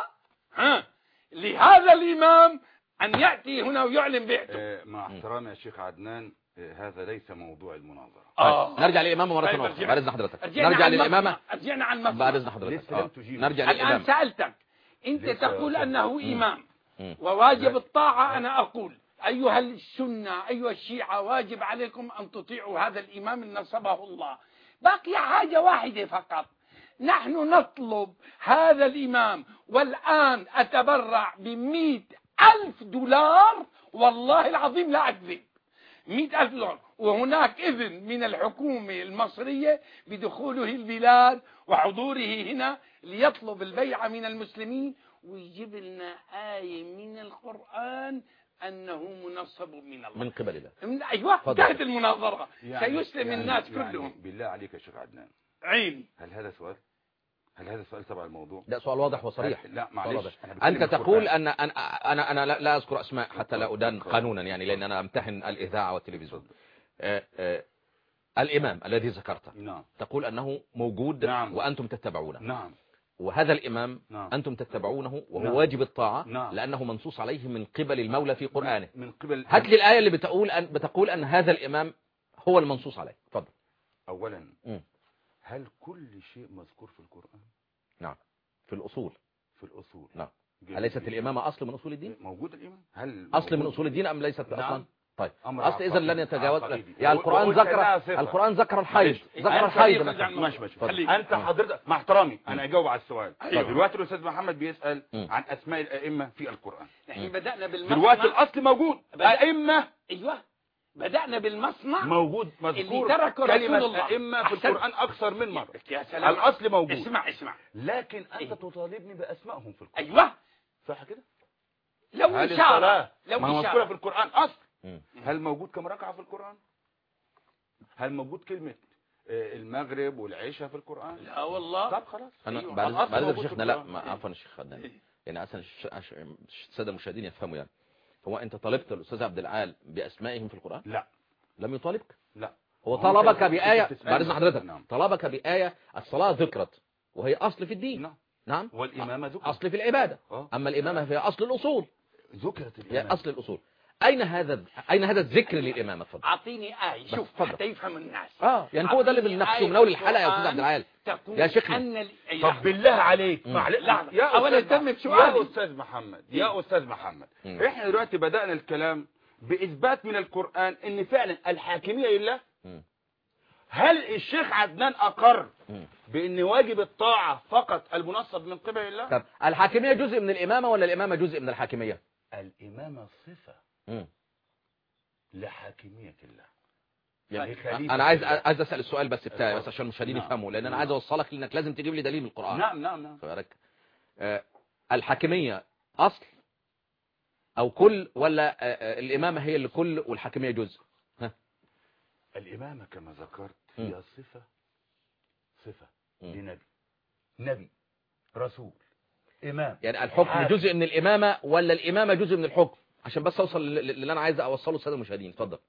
[SPEAKER 3] لهذا الإمام أن يأتي هنا ويعلن بيعته.
[SPEAKER 4] مع احترامي يا شيخ عدنان، هذا ليس موضوع المناظرة.
[SPEAKER 2] نرجع للإمامة مرة
[SPEAKER 3] طيب
[SPEAKER 2] أخرى بعد إذن حضرتك.
[SPEAKER 3] نرجع للإمامة. رجعنا عن المسمى
[SPEAKER 2] بعد إذن حضرتك.
[SPEAKER 4] لسه لم تجيب.
[SPEAKER 2] نرجع
[SPEAKER 3] الآن
[SPEAKER 2] للإمامة.
[SPEAKER 3] سألتك أنت تقول أنه إمام وواجب الطاعة. أنا أقول أيها السنة أيها الشيعة واجب عليكم أن تطيعوا هذا الإمام اللي نصبه الله. باقي حاجة واحدة فقط، نحن نطلب هذا الإمام والآن أتبرع $100,000 والله العظيم لا أكذب. $100,000 وهناك إذن من الحكومة المصرية بدخوله البلاد وحضوره هنا ليطلب البيعة من المسلمين ويجيب لنا آية من القرآن أنه منصب من الله
[SPEAKER 2] من قبل الله.
[SPEAKER 3] أيوة انتهت المناظرة. سيسلم الناس
[SPEAKER 4] يعني
[SPEAKER 3] كلهم.
[SPEAKER 4] بالله عليك يا شيخ عدنان،
[SPEAKER 3] عين.
[SPEAKER 4] هل هذا سؤال تبع الموضوع؟
[SPEAKER 2] لا سؤال واضح وصريح.
[SPEAKER 4] لا معلش.
[SPEAKER 2] أنت تقول أن أنا لا أذكر أسماء حتى لا أدان قانونا، يعني لأن أنا أمتحن الإذاعة والتلفزيون. الإمام الذي ذكرته
[SPEAKER 4] نعم.
[SPEAKER 2] تقول أنه موجود.
[SPEAKER 4] نعم.
[SPEAKER 2] وأنتم تتبعونه.
[SPEAKER 4] نعم.
[SPEAKER 2] وهذا الإمام
[SPEAKER 4] نعم.
[SPEAKER 2] أنتم تتبعونه وهو
[SPEAKER 4] نعم.
[SPEAKER 2] واجب الطاعة.
[SPEAKER 4] نعم.
[SPEAKER 2] لأنه منصوص عليه من قبل المولى في قرآنه.
[SPEAKER 4] من قبل.
[SPEAKER 2] هات لي الآية اللي بتقول أن هذا الإمام هو المنصوص عليه. تفضل.
[SPEAKER 4] أولا هل كل شيء مذكور في القرآن؟
[SPEAKER 2] نعم. في الأصول. نعم. أليست الإمامة أصل من أصول الدين؟
[SPEAKER 4] موجود الإمام. هل
[SPEAKER 2] أصل من أصول الدين أم ليست أصلا؟
[SPEAKER 4] نعم.
[SPEAKER 2] طيب
[SPEAKER 4] أمر
[SPEAKER 2] أصل إذا لن يتجاوز.
[SPEAKER 4] يعني
[SPEAKER 2] القرآن ذكر الحيض.
[SPEAKER 4] ماشي. أنت حضرتك مع احترامي أنا أجاوب على السؤال.
[SPEAKER 3] أيوة.
[SPEAKER 4] دلوقتي الأستاذ محمد بيسأل عن أسماء الأئمة في القرآن.
[SPEAKER 3] نحن بدأنا بالمصنع.
[SPEAKER 4] دلوقتي الأصل موجود. أئمة.
[SPEAKER 3] أيوة بدأنا بالمصنع
[SPEAKER 4] موجود مذكور
[SPEAKER 3] اللي تركه رسول
[SPEAKER 4] كلمة
[SPEAKER 3] الله.
[SPEAKER 4] أئمة في القرآن أكثر من مرة.
[SPEAKER 3] يا سلام.
[SPEAKER 4] الأصل موجود.
[SPEAKER 3] اسمع
[SPEAKER 4] لكن أنت تطالبني بأسمائهم في القرآن.
[SPEAKER 3] أيوة
[SPEAKER 4] صح كده؟
[SPEAKER 3] لو إشارة
[SPEAKER 4] ما هو مذكورة في القرآن أصل. هل موجود كم ركعة في القرآن؟ هل موجود كلمة المغرب والعشاء في القرآن؟
[SPEAKER 3] لا والله.
[SPEAKER 4] طب خلاص.
[SPEAKER 2] أنا بعد شيخنا لا عفوا الشيخ عدنان، يعني أصلا السادة المشاهدين يفهموا يعني. هو أنت طالبت الأستاذ عبد العال بأسمائهم في القرآن؟
[SPEAKER 4] لا.
[SPEAKER 2] لم يطالبك؟
[SPEAKER 4] لا.
[SPEAKER 2] هو طلبك بآية. بعد إذن حضرتك.
[SPEAKER 4] نعم.
[SPEAKER 2] طلبك بآية الصلاة ذكرت وهي أصل في الدين.
[SPEAKER 4] نعم. والإمامة ذكرت.
[SPEAKER 2] أصل في العبادة. أما الإمامة هي أصل الأصول.
[SPEAKER 4] ذكرت
[SPEAKER 2] هي
[SPEAKER 4] الإمامة.
[SPEAKER 2] أصل الأصول. أين هذا الذكر للإمامة؟ تفضل.
[SPEAKER 3] أعطيني آية. شوف حتى يفهم الناس.
[SPEAKER 2] يعني هو ده اللي بنناقشه من أول الحلقة يا أستاذ عبد العال. يا شيخنا.
[SPEAKER 4] طب بالله عليك.
[SPEAKER 3] أولا تم بسؤالي.
[SPEAKER 4] يا أستاذ محمد. إحنا دلوقتي بدأنا الكلام بإثبات من القرآن إن فعلا الحاكمية لله. هل الشيخ عدنان أقر بأن واجب الطاعة فقط المنصب من قبل الله؟
[SPEAKER 2] طب الحاكمية جزء من الإمامة ولا الإمامة جزء من الحاكمية؟
[SPEAKER 4] الإمامة صفة لحاكمية الله.
[SPEAKER 2] يعني أنا عايز أسأل السؤال بس بتاعي بس عشان المشاهدين يفهموا، لأن أنا عايز أوصلك لأنك لازم تجيب لي دليل من القرآن.
[SPEAKER 4] نعم.
[SPEAKER 2] الحاكمية أصل أو كل، ولا الإمامة هي اللي كل والحاكمية جزء؟
[SPEAKER 4] الإمامة كما ذكرت هي صفة لنبي رسول إمام.
[SPEAKER 2] يعني الحكم جزء من الإمامة ولا الإمامة جزء من الحكم؟ عشان بس أوصل اللي أنا عايز أوصله للسادة المشاهدين. اتفضل.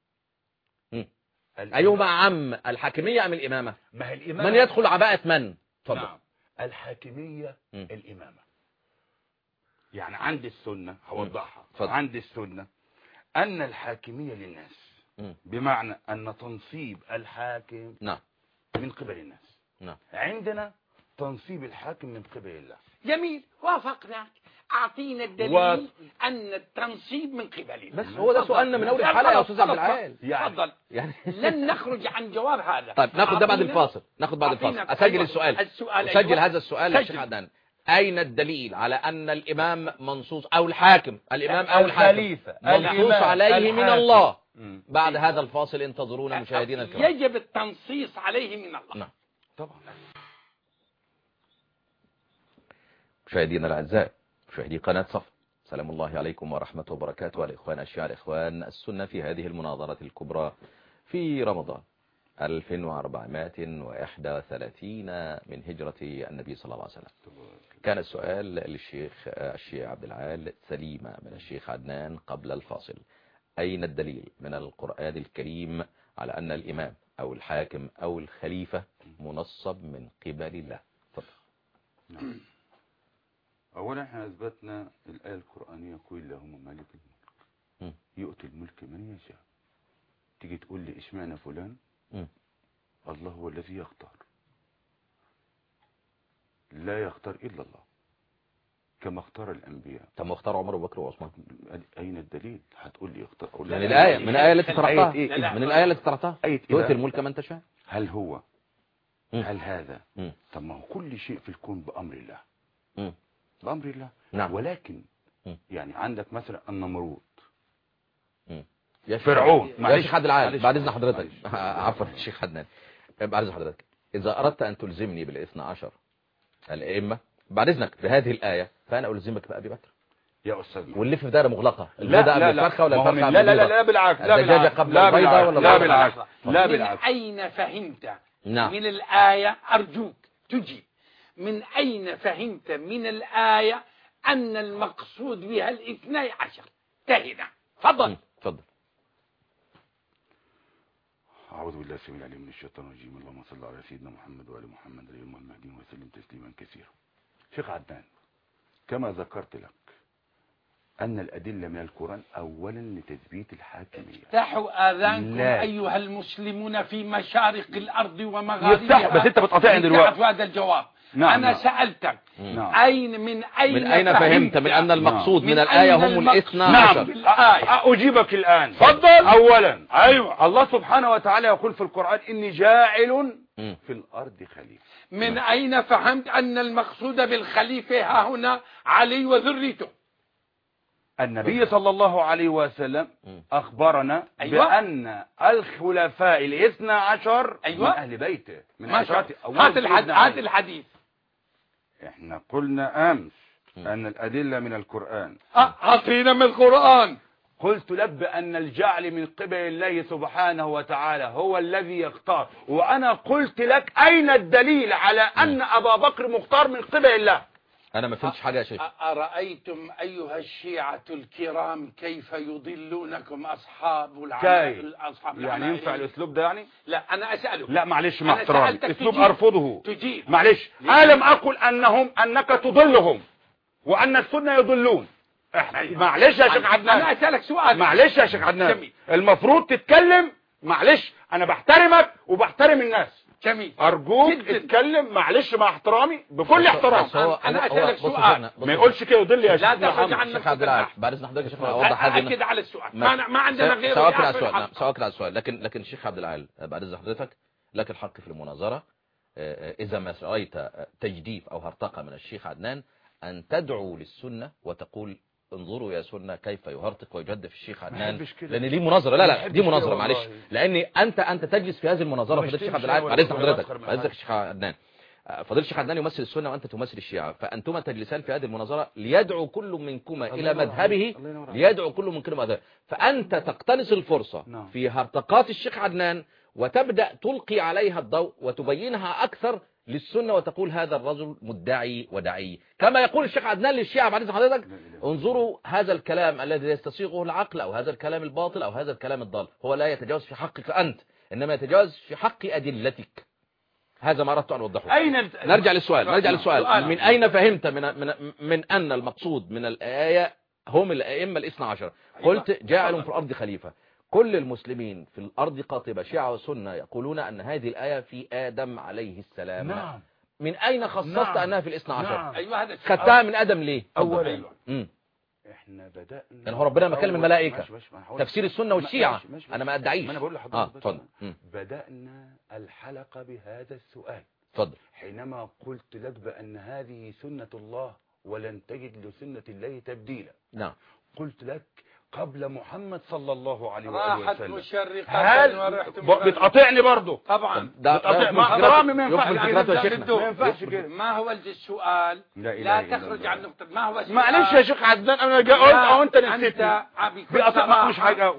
[SPEAKER 2] أيهما عم، الحاكمية أم الإمامة؟
[SPEAKER 4] ما هي الإمامة.
[SPEAKER 2] من يدخل عباءة من؟ اتفضل.
[SPEAKER 4] نعم. الحاكمية الإمامة. يعني عند السنة هوضحها. عند السنة أن الحاكمية للناس، بمعنى أن تنصيب الحاكم من قبل الناس. عندنا تنصيب الحاكم من قبل الله.
[SPEAKER 3] جميل، وافقناك. أعطينا الدليل أن التنصيب من قبل الله.
[SPEAKER 2] بس هو ده سؤالنا من أول الحلقة يا أستاذ عبد العال.
[SPEAKER 3] تفضل. لن نخرج عن جواب هذا.
[SPEAKER 2] طيب ناخد ده بعد الفاصل. أسجل السؤال. أسجل هذا السؤال يا شيخ عدنان. أين الدليل على أن الإمام منصوص أو الحاكم، الإمام أو الحاكم منصوص عليه من الله؟ بعد هذا الفاصل انتظرونا مشاهدينا الكرام.
[SPEAKER 3] يجب التنصيص عليه من الله.
[SPEAKER 2] نعم طبعا. مشاهدينا الأعزاء، مشاهدي قناة صف، سلام الله عليكم ورحمته وبركاته. والإخوان الشيعة إخوان السنة في هذه المناظرة الكبرى في رمضان 1431 من هجرة النبي صلى الله عليه وسلم. كان السؤال للشيخ الشيخ عبد العال سليمة من الشيخ عدنان قبل الفاصل: أين الدليل من القرآن الكريم على أن الإمام أو الحاكم أو الخليفة منصب من قبل الله؟
[SPEAKER 4] نعم. أولا احنا أثبتنا الآية القرآنية: قل اللهم مالك الملك يؤتي الملك من يشاء. تيجي تقول لي اشمعنى فلان؟ الله هو الذي يختار، لا يختار إلا الله كما اختار الأنبياء.
[SPEAKER 2] كما اختار عمر وبكر وعثمان.
[SPEAKER 4] أين الدليل؟ هتقول لي اختار
[SPEAKER 2] من الآية، من الآية التي طرحتها، من الآية التي طرحتها تؤتي الملك من تشاء.
[SPEAKER 4] هل هو هل هذا طب ما هو كل شيء في الكون بأمر الله، بأمر الله.
[SPEAKER 2] نعم.
[SPEAKER 4] ولكن يعني عندك مثلا النمرود،
[SPEAKER 2] فرعون. يا شيخ عبد العال بعد إذن حضرتك، عفوا الشيخ عدنان، بعد إذن حضرتك، إذا أردت أن تلزمني بالاثنى عشر الأئمة بعد إذنك بهذه الآية، فأنا ألزمك بأبي بكر
[SPEAKER 4] يا أستاذ،
[SPEAKER 2] واللف في دائرة مغلقة.
[SPEAKER 4] لا
[SPEAKER 2] الفرخة ولا الفرخة؟
[SPEAKER 4] لا بالعكس.
[SPEAKER 2] الدجاجة قبل البيضة ولا
[SPEAKER 4] لا بالعكس؟ لا
[SPEAKER 3] بالعكس. من أين فهمت من الآية؟ أرجوك تجيب. من أين فهمت من الآية أن المقصود بها الاثني عشر؟ تهنا. تفضل.
[SPEAKER 4] أعوذ بالله السميع العليم من الشيطان الرجيم. اللهم صل على سيدنا محمد وآل محمد اليوم المهدي وسلم تسليما كثيرا. شيخ عدنان، كما ذكرت لك أن الأدلة من القرآن أولا لتثبيت الحاكمية.
[SPEAKER 3] افتحوا آذانكم أيها المسلمون في مشارق الأرض ومغاربها.
[SPEAKER 4] بس أنت بتقاطعني دلوقتي.
[SPEAKER 3] هذا الجواب. أنا سألتك من أين
[SPEAKER 2] فهمت من أن المقصود من الآية هم الاثنى عشر؟
[SPEAKER 4] أجيبك الآن.
[SPEAKER 3] تفضل.
[SPEAKER 4] أولا الله سبحانه وتعالى يقول في القرآن: إني جاعل في الأرض خليفة.
[SPEAKER 3] من أين فهمت أن المقصود بالخليفة ها هنا علي وذريته؟
[SPEAKER 4] النبي صلى الله عليه وسلم أخبرنا بأن الخلفاء الاثنى عشر من أهل بيته، من عشرات.
[SPEAKER 3] هات الحديث.
[SPEAKER 4] احنا قلنا أمس أن الأدلة من القرآن.
[SPEAKER 3] أعطينا من القرآن.
[SPEAKER 4] قلت لك بأن الجعل من قبل الله سبحانه وتعالى هو الذي يختار، وأنا قلت لك أين الدليل على أن أبا بكر مختار من قبل الله؟
[SPEAKER 2] أنا ما فهمتش حاجة يا شيخ.
[SPEAKER 3] أرأيتم أيها الشيعة الكرام كيف يضلونكم أصحاب العمل؟
[SPEAKER 4] يعني ينفع الأسلوب ده يعني؟
[SPEAKER 3] لا أنا أسألك.
[SPEAKER 4] لا معلش، مع احترامي، أسلوب
[SPEAKER 3] تجيب.
[SPEAKER 4] أرفضه.
[SPEAKER 3] تجيب.
[SPEAKER 4] معلش، ألم أقل أنك تضلهم وأن السنة يضلون؟ معلش يا شيخ عدنان،
[SPEAKER 3] أنا أسألك سؤال.
[SPEAKER 4] معلش يا شيخ عدنان، المفروض تتكلم. معلش أنا بحترمك وبحترم الناس.
[SPEAKER 3] جميل.
[SPEAKER 4] أرجوك اتكلم معلش مع احترامي، بكل احترام.
[SPEAKER 3] أنا أسألك سؤال.
[SPEAKER 4] ما يقولش كده يضل يا شيخ.
[SPEAKER 3] لا تخرج عن
[SPEAKER 2] الشيخ عبد العال بعد إذن حضرتك يا شيخ أوضح هذه
[SPEAKER 3] على السؤال. ما عندنا غير
[SPEAKER 2] سواء على السؤال. لكن الشيخ عبد العال بعد إذن حضرتك لك الحق في المناظرة إذا ما رأيت تجديف أو هرطقة من الشيخ عدنان أن تدعو للسنة وتقول انظروا يا سنة كيف يهرطق ويجدف الشيخ عدنان، لأن دي مناظرة. لا دي مناظرة، معلش، لأن أنت تجلس في هذه المناظرة. فضيلة الشيخ عبد العال، بعد إذن حضرتك، بعد إذن الشيخ عدنان، فضيلة الشيخ عدنان يمثل السنة وأنت تمثل الشيعة، فأنتما تجلسان في هذه المناظرة ليدعو كل منكما إلى مذهبه، ليدعو كل منكما مذهبه، فأنت تقتنص الفرصة في هرطقات الشيخ عدنان وتبدأ تلقي عليها الضوء وتبينها أكثر للسنة وتقول هذا الرجل مدعي ودعي، كما يقول الشيخ عدنان للشيعة. بعد إذن حضرتك انظروا هذا الكلام الذي يستصيغه العقل أو هذا الكلام الباطل أو هذا الكلام الضال، هو لا يتجاوز في حقك أنت، إنما يتجاوز في حق أدلتك. هذا ما أردت أن أوضحه. نرجع للسؤال. من أين فهمت من أن المقصود من الآية هم الأئمة الاثنى عشر؟ قلت جاعل في الأرض خليفة. كل المسلمين في الأرض قاطبة شيعة وسنة يقولون أن هذه الآية في آدم عليه السلام.
[SPEAKER 4] نعم.
[SPEAKER 2] من أين خصصت أنها في الاثنى عشر؟
[SPEAKER 4] نعم.
[SPEAKER 3] أيوة،
[SPEAKER 2] خدتها من آدم ليه؟
[SPEAKER 4] أولا
[SPEAKER 2] احنا
[SPEAKER 4] بدأنا،
[SPEAKER 2] يعني هو ربنا مكلم الملائكة، تفسير السنة والشيعة. أنا ما أدعيش.
[SPEAKER 4] ما أنا بقول لحضرتك
[SPEAKER 2] اتفضل.
[SPEAKER 4] بدأنا الحلقة بهذا السؤال.
[SPEAKER 2] اتفضل.
[SPEAKER 4] حينما قلت لك بأن هذه سنة الله ولن تجد لسنة الله تبديلا.
[SPEAKER 2] نعم.
[SPEAKER 4] قلت لك قبل محمد صلى الله عليه
[SPEAKER 3] راحت
[SPEAKER 4] وسلم.
[SPEAKER 3] مشرقة
[SPEAKER 4] بتقاطعني برضه
[SPEAKER 3] طبعا.
[SPEAKER 4] احترامي ما
[SPEAKER 3] ينفعش كده. ما هو السؤال؟ لا تخرج عن نقطة. ما هو السؤال؟
[SPEAKER 4] معلش يا شيخ عدنان، انا جاي قلت او انت نسيتني. بيقاطع مش حاجه.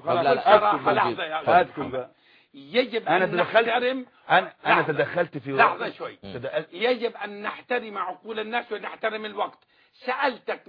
[SPEAKER 4] لحظه.
[SPEAKER 3] يجب أن نحترم.
[SPEAKER 4] أنا تدخلت في
[SPEAKER 3] لحظة شوي. يجب أن نحترم عقول الناس ونحترم الوقت. سألتك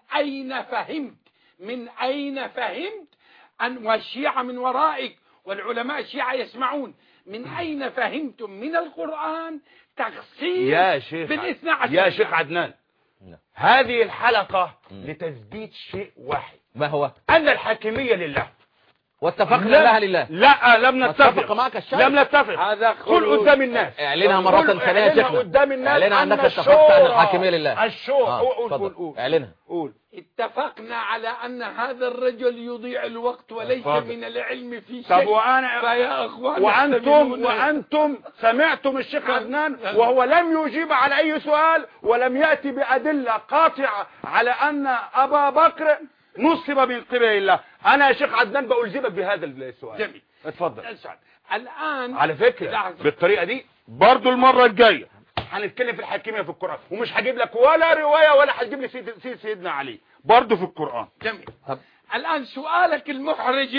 [SPEAKER 3] من أين فهمت أن والشيعة من ورائك والعلماء الشيعة يسمعون، من أين فهمتم من القرآن تخصيص
[SPEAKER 4] يا شيخ
[SPEAKER 3] بالاثنى عشر؟
[SPEAKER 4] يا شيخ عدنان، هذه الحلقة لتثبيت شيء واحد.
[SPEAKER 2] ما هو؟
[SPEAKER 4] أن الحاكمية لله،
[SPEAKER 2] واتفقنا لها لله.
[SPEAKER 4] لا لم نتفق
[SPEAKER 2] معك الشيخ.
[SPEAKER 4] لم نتفق.
[SPEAKER 3] هذا
[SPEAKER 4] قل قدام الناس،
[SPEAKER 2] اعلنها مرة ثانية يا شيخنا.
[SPEAKER 4] قدام الناس
[SPEAKER 2] اعلنها انك اتفقت ان الحاكمية لله.
[SPEAKER 4] قول
[SPEAKER 2] اعلنها.
[SPEAKER 4] قول.
[SPEAKER 3] اتفقنا على أن هذا الرجل يضيع الوقت وليس من العلم في شيء.
[SPEAKER 4] طب وأنا
[SPEAKER 3] فيا أخوان،
[SPEAKER 4] وأنتم سمعتم الشيخ عدنان وهو لم يجيب على أي سؤال ولم يأتي بأدلة قاطعة على أن أبا بكر نصب من قبل الله. أنا يا شيخ عدنان بألزمك بهذا السؤال.
[SPEAKER 3] جميل.
[SPEAKER 4] اتفضل.
[SPEAKER 3] الآن
[SPEAKER 4] على فكرة بالطريقة دي برضو المرة الجاية هنتكلم في الحاكمية في القرآن، ومش هجيب لك ولا رواية ولا هتجيب لي سيدنا علي، برضو في القرآن.
[SPEAKER 3] جميل. الآن سؤالك المحرج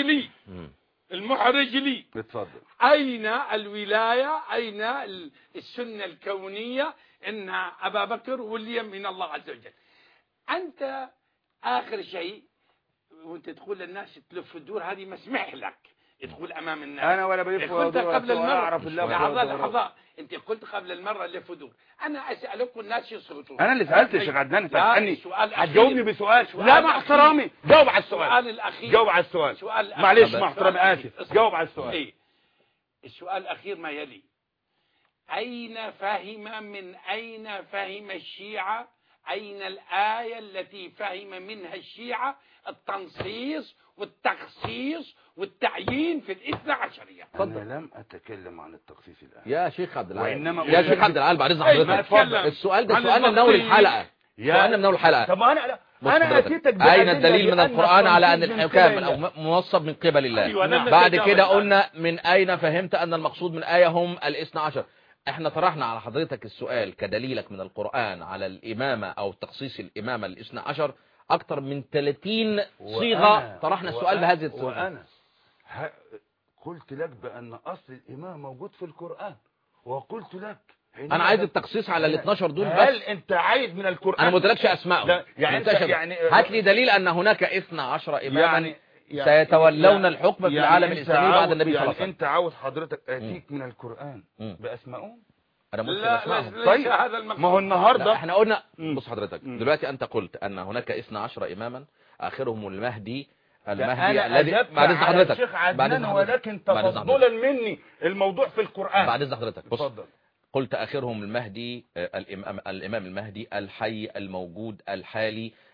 [SPEAKER 3] لي
[SPEAKER 4] اتفضل.
[SPEAKER 3] أين الولاية، أين السنة الكونية إن أبا بكر ولي من الله عز وجل؟ أنت آخر شيء وانت تقول للناس تلف الدور، هذه مسمح لك تقول امام الناس.
[SPEAKER 4] انا ولا بلف
[SPEAKER 3] قلت قبل المره
[SPEAKER 4] لحظه
[SPEAKER 3] انت قلت قبل المره لف دور. انا اسالك والناس يصوتوا.
[SPEAKER 4] انا اللي سالت يا شيخ عدنان، تسالني هتجاوبني بسؤال. لا مع احترامي جاوب على السؤال.
[SPEAKER 3] السؤال الاخير.
[SPEAKER 4] جاوب على السؤال. معلش مع احترامي اسف. جاوب على السؤال.
[SPEAKER 3] ايه السؤال الاخير ما يلي: اين فهم الشيعة، أين الآية التي فهم منها الشيعة التنصيص والتخصيص والتعيين في الاثنى عشرية؟
[SPEAKER 4] أنا لم أتكلم عن التخصيص الآن
[SPEAKER 2] يا شيخ عبد العال.
[SPEAKER 4] يا
[SPEAKER 2] شيخ عبد العال بعد إذن حضرتك، السؤال ده سؤالنا من أول الحلقة. سؤالنا من أول الحلقة.
[SPEAKER 4] طب أنا أتيتك
[SPEAKER 2] أين الدليل من القرآن على أن الحكام منصب من قبل الله؟
[SPEAKER 3] أيوة.
[SPEAKER 2] بعد كده قلنا من أين فهمت أن المقصود من آية هم الاثنى عشر؟ احنا طرحنا على حضرتك السؤال كدليلك من القرآن على الإمامة أو تخصيص الإمامة الاثنى عشر أكثر من 30 صيغة. طرحنا السؤال بهذه الصيغة.
[SPEAKER 4] وأنا قلت لك بأن أصل الإمام موجود في القرآن، وقلت لك
[SPEAKER 2] أنا عايز التخصيص على ال 12 دول بس.
[SPEAKER 4] هل أنت عايز من القرآن؟
[SPEAKER 2] أنا ما قلتلكش أسمائهم.
[SPEAKER 4] يعني
[SPEAKER 2] هات لي دليل أن هناك 12 إماما سيتولون الحكم في العالم الإسلامي بعد النبي صلى الله عليه وسلم.
[SPEAKER 4] أنت عاوز حضرتك أتيك من القرآن بأسمائهم؟
[SPEAKER 2] أنا لا
[SPEAKER 3] طيب هذا المقصود.
[SPEAKER 4] ما هو النهارده
[SPEAKER 2] احنا قلنا بص حضرتك دلوقتي أنت قلت أن هناك 12 إماما آخرهم المهدي
[SPEAKER 4] الذي بعد إذن حضرتك ولكن تفضلا مني الموضوع في القرآن.
[SPEAKER 2] بعد إذن حضرتك بص قلت آخرهم المهدي الإمام المهدي الحي الموجود الحالي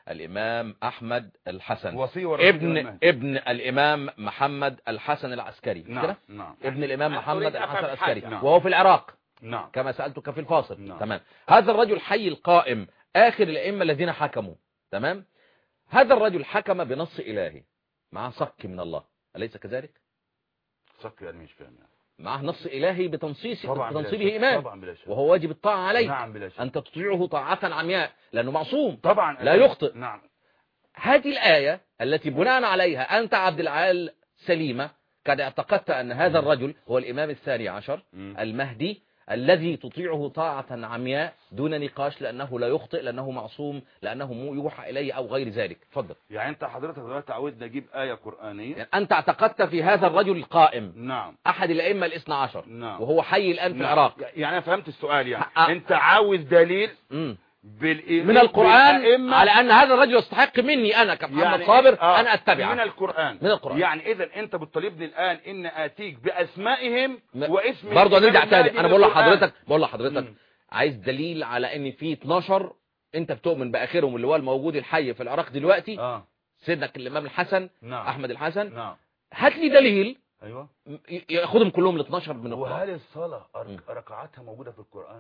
[SPEAKER 2] الإمام أحمد الحسن
[SPEAKER 4] وصي ورثة
[SPEAKER 2] ابن الإمام محمد الحسن العسكري.
[SPEAKER 4] نعم نعم.
[SPEAKER 2] ابن الإمام محمد الحسن العسكري.
[SPEAKER 4] نعم.
[SPEAKER 2] وهو في العراق.
[SPEAKER 4] نعم.
[SPEAKER 2] كما سألتك في الفاصل.
[SPEAKER 4] نعم.
[SPEAKER 2] تمام. هذا الرجل حي القائم آخر الأئمة الذين حكموا. تمام. هذا الرجل حكم بنص إلهي مع صك من الله، أليس كذلك؟
[SPEAKER 4] صك يعني مش فاهم يعني.
[SPEAKER 2] معه نص إلهي بتنصيصه
[SPEAKER 4] طبعا
[SPEAKER 2] إمام، وهو واجب الطاعة عليه.
[SPEAKER 4] نعم بلا شك.
[SPEAKER 2] أنت تطيعه طاعة عمياء لأنه معصوم
[SPEAKER 4] طبعا
[SPEAKER 2] لا يخطئ.
[SPEAKER 4] نعم.
[SPEAKER 2] هذه الآية التي بناء عليها أنت عبد العال سليمة قد اعتقدت أن هذا الرجل هو الإمام الثاني عشر المهدي الذي تطيعه طاعة عمياء دون نقاش، لأنه لا يخطئ، لأنه معصوم، لأنه يوحى إليه أو غير ذلك. تفضل.
[SPEAKER 4] يعني أنت حضرتك دلوقتي عاوزني أجيب آية قرآنية؟
[SPEAKER 2] يعني أنت اعتقدت في هذا الرجل القائم.
[SPEAKER 4] نعم.
[SPEAKER 2] أحد الأئمة الاثنى عشر.
[SPEAKER 4] نعم.
[SPEAKER 2] وهو حي الآن في
[SPEAKER 4] نعم.
[SPEAKER 2] العراق.
[SPEAKER 4] يعني أنا فهمت السؤال. يعني أنت عاوز دليل
[SPEAKER 2] من القرآن على أن هذا الرجل يستحق مني أنا كمحمد
[SPEAKER 4] يعني
[SPEAKER 2] صابر أن أتبعه.
[SPEAKER 4] من القرآن. يعني إذا أنت بتطالبني الآن إن آتيك بأسمائهم واسم
[SPEAKER 2] برضه نرجع تاني. أنا بقول لحضرتك عايز دليل على أن في 12 أنت بتؤمن بآخرهم اللي هو الموجود الحي في العراق دلوقتي. سيدنا الإمام الحسن.
[SPEAKER 4] نعم.
[SPEAKER 2] أحمد الحسن.
[SPEAKER 4] نعم.
[SPEAKER 2] هات لي دليل.
[SPEAKER 4] أيوة.
[SPEAKER 2] ياخدهم كلهم ال 12 من القرآن.
[SPEAKER 4] وهل الصلاة ركعاتها موجودة في القرآن؟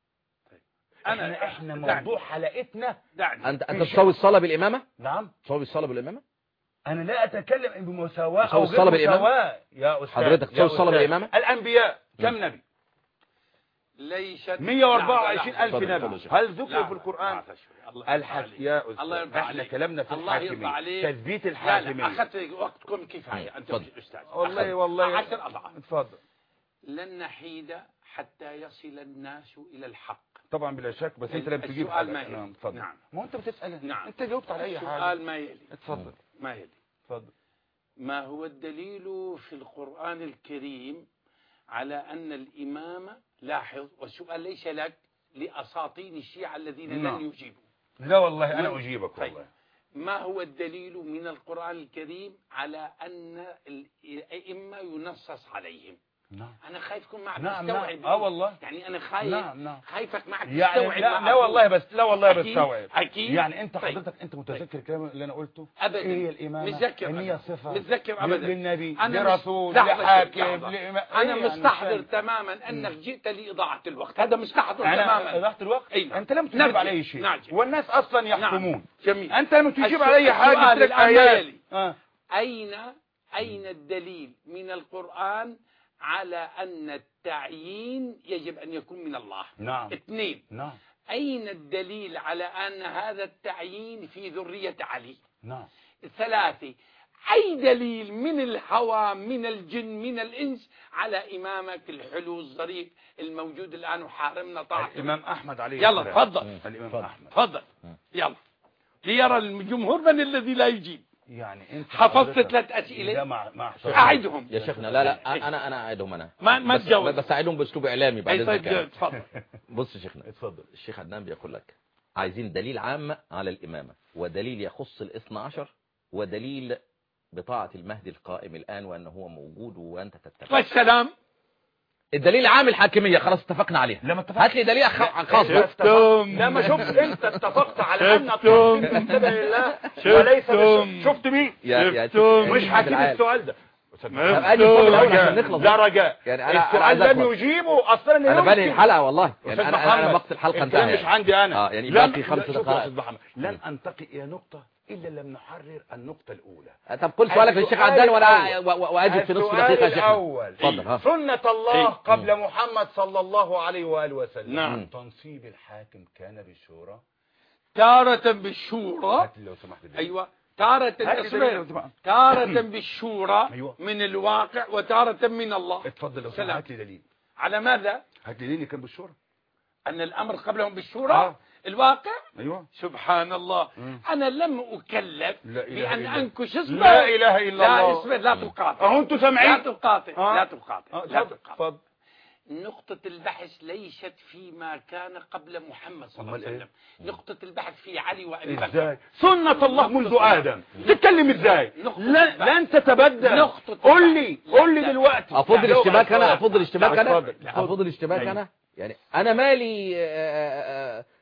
[SPEAKER 4] احنا موضوع حلقتنا
[SPEAKER 2] انت تساوي الصلاه بالامامه؟
[SPEAKER 4] نعم.
[SPEAKER 2] تساوي الصلاه بالامامه؟
[SPEAKER 4] انا لا اتكلم بمساواه
[SPEAKER 2] او غير مساواه
[SPEAKER 4] يا استاذ.
[SPEAKER 2] حضرتك تساوي الصلاه بالامامه؟
[SPEAKER 4] الانبياء كم نبي؟
[SPEAKER 3] ليست
[SPEAKER 4] 124,000 نبي. هل ذكروا في القرآن
[SPEAKER 3] يا أستاذ؟
[SPEAKER 4] احنا كلامنا في الحاكمية، تثبيت الحاكمية.
[SPEAKER 3] أخذت وقتكم كفاية. أنت الأستاذ.
[SPEAKER 4] والله
[SPEAKER 3] 10 أضعاف.
[SPEAKER 4] اتفضل.
[SPEAKER 3] لن نحيد حتى يصل الناس إلى الحق.
[SPEAKER 4] طبعا بلا شك، بس انت لم تجيب
[SPEAKER 3] السؤال ما يلي.
[SPEAKER 4] نعم اتفضل.
[SPEAKER 3] نعم.
[SPEAKER 4] ما انت بتسأل.
[SPEAKER 3] نعم.
[SPEAKER 4] انت جاوبت على اي حاجة.
[SPEAKER 3] السؤال ما يلي.
[SPEAKER 4] اتفضل.
[SPEAKER 3] ما يلي.
[SPEAKER 4] اتفضل.
[SPEAKER 3] ما هو الدليل في القرآن الكريم على أن الإمام، لاحظ والسؤال ليس لك، لأساطين الشيعة الذين لن يجيبوا.
[SPEAKER 4] لا والله أنا أجيبك.
[SPEAKER 3] والله. ما هو الدليل من القرآن الكريم على أن الأئمة ينصص عليهم؟
[SPEAKER 4] نعم.
[SPEAKER 3] أنا خايفكم معك
[SPEAKER 4] تستوعب. والله
[SPEAKER 3] يعني أنا خايف.
[SPEAKER 4] نعم.
[SPEAKER 3] خايفك معك
[SPEAKER 4] يعني
[SPEAKER 3] تستوعب.
[SPEAKER 4] لا والله بستوعب.
[SPEAKER 3] أكيد.
[SPEAKER 4] يعني أنت حضرتك أنت متذكر الكلام اللي أنا قلته؟
[SPEAKER 3] أبدا.
[SPEAKER 4] إيه هي الإمامة؟
[SPEAKER 3] متذكر.
[SPEAKER 4] إن هي صفة.
[SPEAKER 3] متذكر أبدا.
[SPEAKER 4] للنبي، لرسول، لحاكم،
[SPEAKER 3] أنا مستحضر تماما أنك جئت لإضاعة الوقت. هذا مستحضر تماما.
[SPEAKER 4] إضاعة الوقت؟
[SPEAKER 3] أيوة.
[SPEAKER 4] أنت لم تجيب على أي شيء.
[SPEAKER 3] نعم.
[SPEAKER 4] والناس أصلا يحكمون.
[SPEAKER 3] نعم. جميل.
[SPEAKER 4] أنت لم تجيب على أي حاجة. لك آيات.
[SPEAKER 3] أين الدليل من القرآن على أن التعيين يجب أن يكون من الله؟
[SPEAKER 4] نعم.
[SPEAKER 3] 2.
[SPEAKER 4] نعم.
[SPEAKER 3] أين الدليل على أن هذا التعيين في ذرية علي؟
[SPEAKER 4] نعم.
[SPEAKER 3] 3. أي دليل من الهوى، من الجن، من الإنس على إمامك الحلو الظريف الموجود الآن وحارمنا طاعته؟
[SPEAKER 4] الإمام أحمد عليه
[SPEAKER 3] يلا تفضل.
[SPEAKER 4] الإمام أحمد
[SPEAKER 3] تفضل. يلا ليرى الجمهور من الذي لا يجيب.
[SPEAKER 4] يعني انت
[SPEAKER 3] حفظت 3 أسئلة أعدهم
[SPEAKER 2] يا شيخنا. لا أنا أعدهم. أنا
[SPEAKER 3] ما تجاوب،
[SPEAKER 2] بس أعدهم بأسلوب إعلامي بعد
[SPEAKER 3] إذنك. تفضل.
[SPEAKER 2] بص يا شيخنا، اتفضل. الشيخ عدنان بيقول لك عايزين دليل عام على الإمامة، ودليل يخص الاثنى عشر، ودليل بطاعة المهدي القائم الآن وأنه هو موجود وأنت تتبع.
[SPEAKER 3] والسلام.
[SPEAKER 2] الدليل العام الحاكمية خلاص اتفقنا عليها. هات لي دليل خاص.
[SPEAKER 4] لا ما شفت انت اتفقت على ان التوحيد تتبع لله وليس شفت مين؟ مش حكيم السؤال ده. لا رجاء.
[SPEAKER 2] يعني
[SPEAKER 4] السؤال لم يجيبه اصلا.
[SPEAKER 2] انا بنهي الحلقه والله. يعني انا وقت الحلقه انتهى.
[SPEAKER 4] مش عندي انا.
[SPEAKER 2] يعني باقي 5 دقائق.
[SPEAKER 4] لن انتقي الى نقطة إلا لم نحرر النقطة الأولى.
[SPEAKER 2] طب قل سؤالك للشيخ عدنان وأجب في نصف دقيقة يا شيخ.
[SPEAKER 4] الأول سنة الله قبل محمد صلى الله عليه وآله وسلم.
[SPEAKER 3] نعم.
[SPEAKER 4] تنصيب الحاكم كان بالشورى،
[SPEAKER 3] تارة بالشورى.
[SPEAKER 4] لو سمحت.
[SPEAKER 3] أيوة. تارة بالشورى.
[SPEAKER 4] أيوة.
[SPEAKER 3] من الواقع، وتارة من الله.
[SPEAKER 4] اتفضل لو سمحت. هات لي دليل.
[SPEAKER 3] على ماذا؟
[SPEAKER 4] هات لي دليل كان بالشورى.
[SPEAKER 3] أن الأمر قبلهم بالشورى. الواقع.
[SPEAKER 4] أيوة.
[SPEAKER 3] سبحان الله. أنا لم أكلف بأن أنكش اسمه.
[SPEAKER 4] لا إله إلا الله.
[SPEAKER 3] لا اسمه. لا تقاطع.
[SPEAKER 4] أنتم سامعين؟
[SPEAKER 3] لا تقاطع. لا تقاطع. لا تقاطع.
[SPEAKER 4] تفضل.
[SPEAKER 3] نقطة البحث ليست فيما كان قبل محمد صلى الله عليه وسلم. نقطة البحث في علي وأبي بكر.
[SPEAKER 4] ازاي؟ سنة الله منذ آدم. تتكلم ازاي؟ لن تتبدل. قل لي دلوقتي.
[SPEAKER 2] أفضل الاشتباك أنا. يعني أنا مالي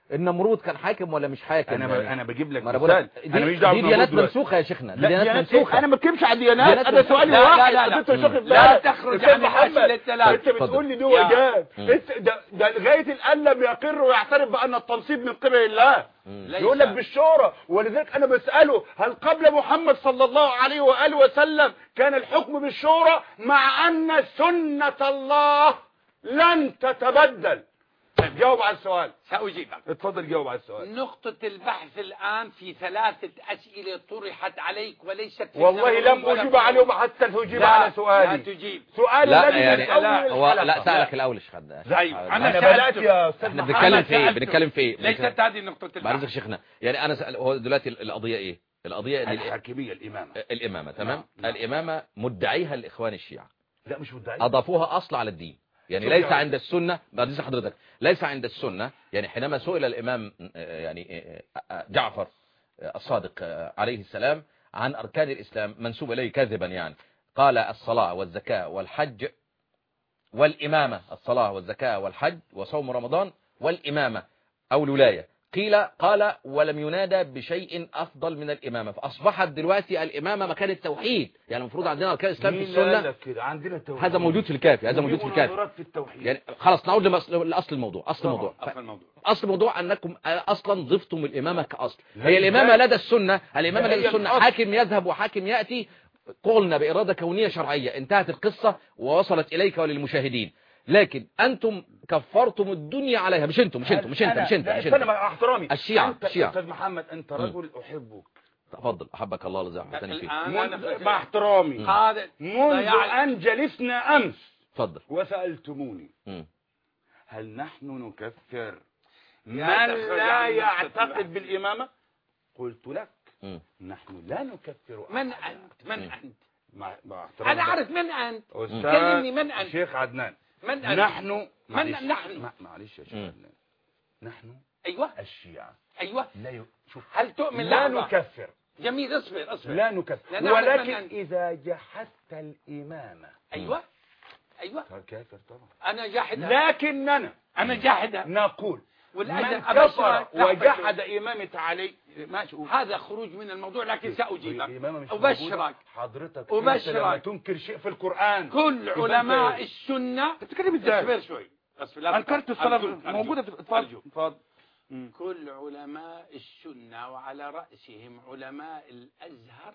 [SPEAKER 2] النمرود كان حاكم ولا مش حاكم؟
[SPEAKER 4] انا بجيب لك
[SPEAKER 2] مثال.
[SPEAKER 4] انا مش دعوه
[SPEAKER 2] دي ديانات منسوخه يا شيخنا، دي ديانات منسوخه.
[SPEAKER 4] انا ما بتكلمش عن ديانات، انا سؤالي واحد.
[SPEAKER 3] لا تخرج عن الأسئلة الثلاث.
[SPEAKER 4] انت بتقول لي دي وجاب، انت ده لغايه الان لم يقر ويعترف بان التنصيب من قبل الله، يقول لك بالشورى. ولذلك انا بساله هل قبل محمد صلى الله عليه واله وسلم كان الحكم بالشورى، مع ان سنه الله لن تتبدل؟ جاوب على السؤال.
[SPEAKER 3] سأجيبك.
[SPEAKER 4] اتفضل جاوب على السؤال.
[SPEAKER 3] نقطة البحث الآن في 3 أسئلة طرحت عليك وليست في
[SPEAKER 4] والله لم أجيب عليهم حتى تجيب على سؤالي.
[SPEAKER 3] لا تجيب.
[SPEAKER 4] سؤالي الذي
[SPEAKER 2] يعني
[SPEAKER 4] من أول الحلقة.
[SPEAKER 2] لا سألك الأول شيخ خالد.
[SPEAKER 3] أنا
[SPEAKER 4] بدأت يا أستاذ
[SPEAKER 2] احنا
[SPEAKER 4] محمد.
[SPEAKER 2] بنتكلم في ايه؟
[SPEAKER 3] ليست هذه نقطة البحث.
[SPEAKER 2] بعرفك شيخنا، يعني أنا سأل هو دلوقتي القضية إيه؟ القضية
[SPEAKER 4] الحاكمية،
[SPEAKER 2] الإمامة تمام؟
[SPEAKER 4] نعم.
[SPEAKER 2] الإمامة مدعيها الإخوان الشيعة.
[SPEAKER 4] لا مش مدعي.
[SPEAKER 2] أضافوها أصل على الدين. يعني ليس عند السنة، بعد حضرتك، ليس عند السنة. يعني حينما سئل الإمام يعني جعفر الصادق عليه السلام عن أركان الإسلام منسوب إليه كذبا، يعني قال الصلاة والزكاة والحج والإمامة، الصلاة والزكاة والحج وصوم رمضان والإمامة أو الولاية. قال ولم ينادى بشيء أفضل من الإمامة، فأصبحت دلوقتي الإمامة مكان التوحيد. يعني المفروض عندنا أركان الإسلام في السنة،
[SPEAKER 4] عندنا التوحيد.
[SPEAKER 2] هذا موجود في الكافي، هذا موجود في الكافي. يعني خلاص نعود لأصل الموضوع. أصل الموضوع أنكم أصلا ضفتم الإمامة كأصل. هي الإمامة لدى السنة، الإمامة لدى السنة حاكم يذهب وحاكم يأتي، قلنا بإرادة كونية شرعية، انتهت القصة ووصلت إليك وللمشاهدين. لكن أنتم كفرتم الدنيا عليها. مش انتم.
[SPEAKER 4] استنى مع احترامي،
[SPEAKER 2] الشيعة.
[SPEAKER 4] أستاذ محمد أنت رجل أحبك.
[SPEAKER 2] تفضل، أحبك الله الذي أحببتني فيه.
[SPEAKER 4] مع احترامي، منذ أن جلسنا أمس
[SPEAKER 2] تفضل
[SPEAKER 4] وسألتموني هل نحن نكفر من لا يعتقد بالإمامة؟ قلت لك نحن لا نكفر.
[SPEAKER 3] من أنت؟
[SPEAKER 4] مع احترامي
[SPEAKER 3] أنا أعرف من أنت.
[SPEAKER 4] كلمني
[SPEAKER 3] من أنت.
[SPEAKER 4] شيخ عدنان.
[SPEAKER 3] من أنت؟
[SPEAKER 4] نحن
[SPEAKER 3] معلش
[SPEAKER 4] يا شيخ عدنان، نحن
[SPEAKER 3] أيوة
[SPEAKER 4] الشيعة.
[SPEAKER 3] أيوة.
[SPEAKER 4] شوف،
[SPEAKER 3] هل تؤمن؟
[SPEAKER 4] لا نكفر.
[SPEAKER 3] جميل، اصبر.
[SPEAKER 4] لا نكفر، ولكن إذا جحدت الإمامة.
[SPEAKER 3] أيوة
[SPEAKER 4] كافر طبعا.
[SPEAKER 3] أنا جاحدها.
[SPEAKER 4] لكننا
[SPEAKER 3] جاحدها.
[SPEAKER 4] نقول من
[SPEAKER 3] كفر
[SPEAKER 4] وجحد إمامة علي ماشي.
[SPEAKER 3] هذا خروج من الموضوع، لكن سأجيبك.
[SPEAKER 4] أبشرك حضرتك لما تنكر شيء في القرآن.
[SPEAKER 3] كل علماء السنة.
[SPEAKER 4] تتكلم ازاي؟
[SPEAKER 3] اصبر شوي.
[SPEAKER 4] أنكرت الصلاة موجودة في اتفضل.
[SPEAKER 3] كل علماء السنة وعلى رأسهم علماء الأزهر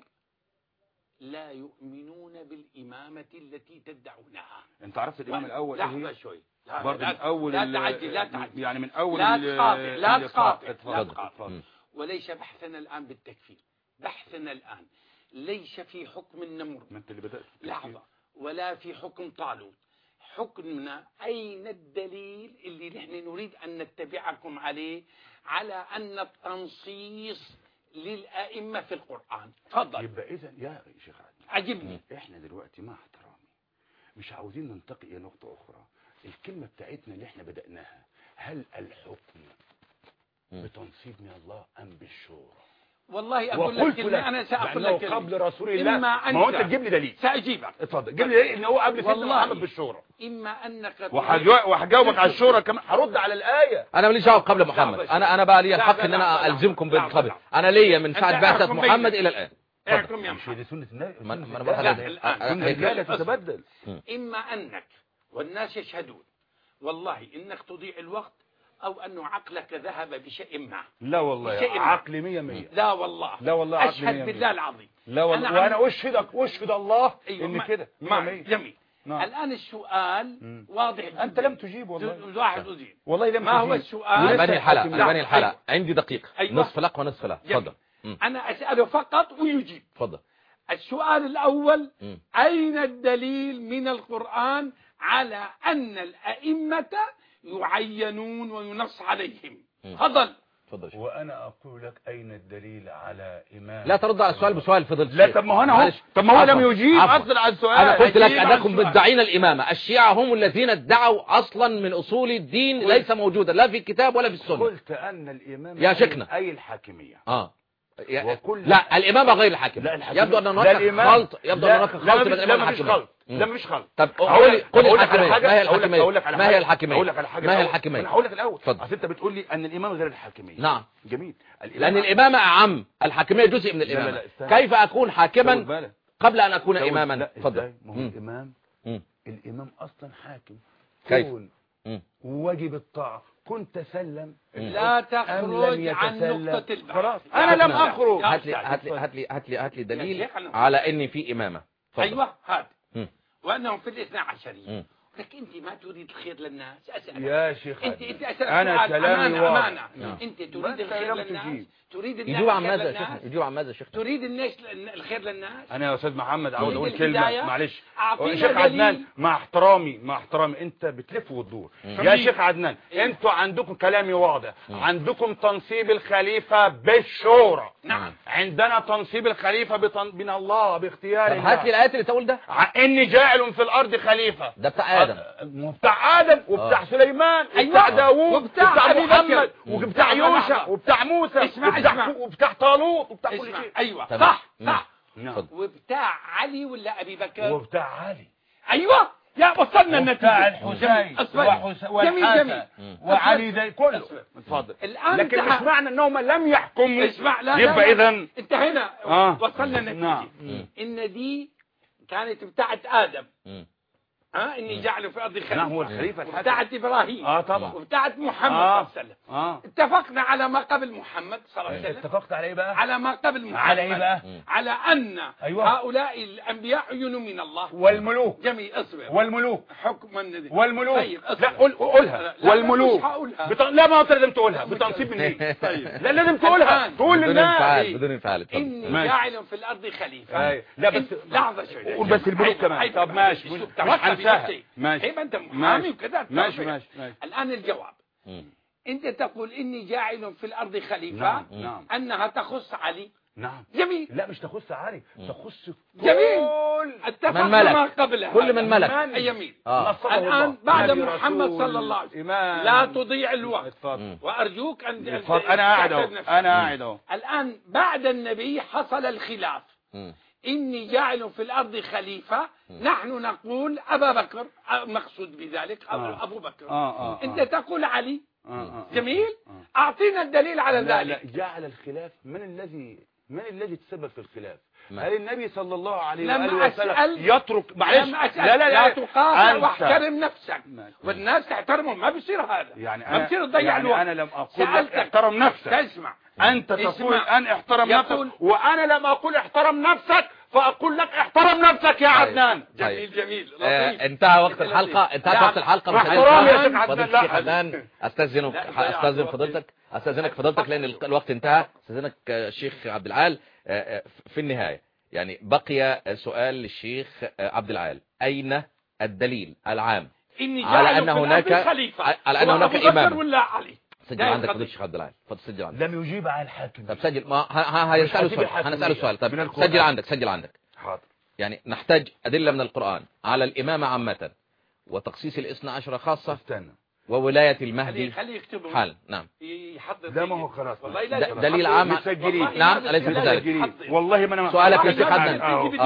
[SPEAKER 3] لا يؤمنون بالإمامة التي تدعونها.
[SPEAKER 4] انت عرفت الإمام الأول
[SPEAKER 3] لحظة شوي.
[SPEAKER 4] برضه من أول
[SPEAKER 3] لا تعجل.
[SPEAKER 4] يعني من أول
[SPEAKER 3] لا تقاطع. وليس بحثنا الآن بالتكفير، بحثنا الآن ليس في حكم النمر،
[SPEAKER 4] ما انت اللي بدأت
[SPEAKER 3] لحظة، ولا في حكم طالوت. حكمنا أين الدليل اللي نحن نريد أن نتبعكم عليه على أن التنصيص للأئمة في القرآن؟ تفضل.
[SPEAKER 4] يبقى إذن يا شيخ
[SPEAKER 3] عجبني.
[SPEAKER 4] إحنا دلوقتي مع احترامي مش عاوزين ننتقي إلى نقطة أخرى. الكلمة بتاعتنا اللي إحنا بدأناها، هل الحكم بتنصيب من الله أم بالشورى؟
[SPEAKER 3] والله أقول لك كلمة، أنا سأقول لك
[SPEAKER 4] قبل رسول الله.
[SPEAKER 3] ما
[SPEAKER 4] هو أنت تجيب لي دليل.
[SPEAKER 3] سأجيبك.
[SPEAKER 4] اتفضل جيب لي دليل إن هو قبل سيدنا محمد بالشورى.
[SPEAKER 3] إما أنك
[SPEAKER 4] وهجاوبك على الشورى كمان، هرد على الآية.
[SPEAKER 2] أنا ماليش دعوة قبل محمد. أنا بقى لي الحق إن أنا ألزمكم بالقبل. أنا ليا من ساعة بعثة محمد إلى الآن.
[SPEAKER 3] احكم يا
[SPEAKER 4] محمد. سنة النبي.
[SPEAKER 3] ما
[SPEAKER 4] أنا لا تتبدل.
[SPEAKER 3] إما أنك والناس يشهدون والله إنك تضيع الوقت، أو أن عقلك ذهب بشيء ما.
[SPEAKER 4] لا والله عقلي 100.
[SPEAKER 3] لا والله
[SPEAKER 4] عقلي
[SPEAKER 3] أشهد بالله العظيم.
[SPEAKER 4] لا والله، وأنا أشهد الله إن كده 100.
[SPEAKER 3] جميل. الآن السؤال واضح جدا.
[SPEAKER 4] أنت لم تجيب والله.
[SPEAKER 3] واحد أجيب.
[SPEAKER 4] والله لم تجيب.
[SPEAKER 3] ما هو السؤال؟
[SPEAKER 2] ألباني الحلقة عندي دقيقة. نصف لك ونصف لا. تفضل.
[SPEAKER 3] أنا أسأله فقط ويجيب.
[SPEAKER 2] تفضل.
[SPEAKER 3] السؤال الأول، أين الدليل من القرآن على أن الأئمة يعينون وينص عليهم؟ تفضل.
[SPEAKER 4] وأنا أقول لك أين الدليل على إمام.
[SPEAKER 2] لا ترد على السؤال بسؤال فضل.
[SPEAKER 4] لا طب ما هو طب ما هو لم يجيب أصلا على السؤال.
[SPEAKER 2] أنا قلت لك أنكم مدعين الإمامة. الشيعة هم الذين ادعوا أصلا من أصول الدين ليس موجودا لا في الكتاب ولا في السنة.
[SPEAKER 4] قلت أن الإمامة
[SPEAKER 2] يا شيخنا
[SPEAKER 4] أي الحاكمية.
[SPEAKER 2] لا الإمامة غير الحاكم. يبدو أن هناك خلط، يبدو أن هناك خلط بين الإمامة والحاكمية.
[SPEAKER 4] لا مفيش خلط.
[SPEAKER 2] طب قول الحاكمية، ما هي الحاكمية؟ ما هي الحاكمية؟
[SPEAKER 4] اقول لك على حاجه،
[SPEAKER 2] ما هي الحاكمية؟
[SPEAKER 4] انا هقول لك الاول.
[SPEAKER 2] اتفضل.
[SPEAKER 4] اصل انت بتقول لي ان الامام غير الحاكمية.
[SPEAKER 2] نعم
[SPEAKER 4] جميل.
[SPEAKER 2] لأن الإمامة أعم، الحاكمية جزء من الإمامة. كيف أكون حاكما قبل أن أكون إماما؟
[SPEAKER 4] اتفضل. ما هو الإمام أصلا حاكم. كيف؟ وواجب الطاعة. كنت تسلم
[SPEAKER 3] لا تخرج عن نقطة البحث.
[SPEAKER 4] خلاص أنا لم أخرج.
[SPEAKER 2] هات لي دليل على إن في إمامة.
[SPEAKER 3] أيوة هات. وأنهم في الاثنى عشرية. لكن أنت ما تريد الخير للناس. أسألك
[SPEAKER 4] يا شيخ
[SPEAKER 3] أنت أسألك
[SPEAKER 4] أنا كلامي
[SPEAKER 3] أمانة. أنت تريد الخير للناس، تريد الناس
[SPEAKER 2] يجيب عن ماذا شيخ؟ يجيب عن ماذا شيخ؟
[SPEAKER 3] تريد الناس الخير للناس.
[SPEAKER 4] أنا يا أستاذ محمد عاوز أقول كلمة معلش.
[SPEAKER 3] أعطينا
[SPEAKER 4] شيخ عدنان مع احترامي أنت بتلف وتدور. يا شيخ عدنان أنتوا عندكم كلامي واضح. عندكم تنصيب الخليفة بالشورى.
[SPEAKER 3] نعم.
[SPEAKER 4] عندنا تنصيب الخليفة من الله باختيار الله.
[SPEAKER 2] هات لي الآيات اللي تقول ده.
[SPEAKER 4] إني جاعل في الأرض خليفة.
[SPEAKER 2] ده بتاع آدم.
[SPEAKER 4] بتاع آدم وبتاع سليمان وبتاع داوود وبتاع محمد وبتاع يوشع وبتاع موسى وبتاع طالوت وبتاع كل شيء.
[SPEAKER 3] أيوة صح.
[SPEAKER 4] نعم.
[SPEAKER 3] وبتاع علي ولا أبي بكر؟
[SPEAKER 4] وبتاع علي.
[SPEAKER 3] أيوة يا وصلنا النتيجة.
[SPEAKER 4] وبتاع الحسين والحسن وعلي ده كله. اتفضل. لكن مش معنى انهم لم يحكموا يبقى اذا
[SPEAKER 3] انتهينا. وصلنا النتيجة. ان دي كانت بتاعت آدم. اني جعله في ارض الخليفه.
[SPEAKER 4] نعم هو الخليفه الحاكم.
[SPEAKER 3] وبتاعت ابراهيم.
[SPEAKER 4] طبعا.
[SPEAKER 3] وبتاعت محمد صلى الله عليه وسلم. اتفقنا على ما قبل محمد صلى الله عليه وسلم.
[SPEAKER 4] اتفقت على ايه بقى؟
[SPEAKER 3] على ما قبل محمد.
[SPEAKER 4] على ايه بقى؟
[SPEAKER 3] على ان هؤلاء الانبياء عيون من الله.
[SPEAKER 4] والملوك.
[SPEAKER 3] جميل اصبر.
[SPEAKER 4] والملوك
[SPEAKER 3] حكما
[SPEAKER 4] والملوك.
[SPEAKER 3] طيب
[SPEAKER 4] لا قولها. والملوك.
[SPEAKER 3] لا
[SPEAKER 4] ما انت لازم تقولها بتنصيب من ايه؟ طيب لا لازم تقولها. تقول للناس
[SPEAKER 2] بدون انفعال.
[SPEAKER 3] اني جاعل في الارض خليفه.
[SPEAKER 4] لا بس
[SPEAKER 3] لحظه شويه.
[SPEAKER 4] قول بس الملوك كمان. طب ماشي مش هنساها.
[SPEAKER 3] ماشي. انت محامي وكذا.
[SPEAKER 4] ماشي.
[SPEAKER 3] الان الجواب. انت تقول اني جاعل في الارض خليفه.
[SPEAKER 4] نعم.
[SPEAKER 3] انها تخص علي.
[SPEAKER 4] نعم.
[SPEAKER 3] جميل.
[SPEAKER 4] لا مش تخص علي، تخص
[SPEAKER 3] جميل. اتفقنا ما قبلها.
[SPEAKER 2] كل من ملك.
[SPEAKER 3] جميل. الان بعد محمد صلى الله عليه وسلم لا تضيع الوقت. وارجوك ان
[SPEAKER 4] انا قاعد اهو.
[SPEAKER 3] الان بعد النبي حصل الخلاف. إني جاعل في الأرض خليفة. نحن نقول أبا بكر مقصود بذلك أبو بكر. أنت تقول علي. جميل. أعطينا الدليل على ذلك.
[SPEAKER 4] لا جعل الخلاف من الذي تسبب في الخلاف؟ هل النبي صلى الله عليه وآله وسلم يترك معلش
[SPEAKER 3] لا تقاطع واحترم نفسك والناس تحترمهم. ما بيصير هذا
[SPEAKER 4] يعني
[SPEAKER 3] ما بيصير تضيع الوقت.
[SPEAKER 4] أنا لم أقول لك احترم نفسك.
[SPEAKER 3] تسمع
[SPEAKER 4] أنت تقول أن احترم نفسك وأنا لم أقول احترم نفسك فأقول لك احترم نفسك يا عدنان.
[SPEAKER 3] جميل.
[SPEAKER 2] انتهى وقت الحلقة. انتهى وقت الحلقة.
[SPEAKER 4] احترام يا شيخ
[SPEAKER 2] عدنان. استاذنك فضلتك لأن الوقت انتهى. استاذنك الشيخ عبد العال في النهاية يعني بقي سؤال للشيخ عبد العال. أين الدليل العام على أن هناك إمام؟
[SPEAKER 3] ولا علي؟
[SPEAKER 2] سجل عندك فضيلة الشيخ عبد العال. سجل عندك.
[SPEAKER 4] لم يجيب على الحاكم.
[SPEAKER 2] طب سجل. ما هنسأله سؤال. طب سجل عندك.
[SPEAKER 4] حاضر.
[SPEAKER 2] يعني نحتاج أدلة من القرآن على الإمامة عامة وتخصيص الاثنى عشر خاصة.
[SPEAKER 4] استنى.
[SPEAKER 2] وولاية المهدي
[SPEAKER 3] خليه يكتبه
[SPEAKER 2] حال. نعم.
[SPEAKER 3] يحضر.
[SPEAKER 4] لا ما هو خلاص.
[SPEAKER 2] دليل عام. نعم أليس كذلك؟
[SPEAKER 4] والله ما أنا.
[SPEAKER 2] سؤالك للشيخ عدنان.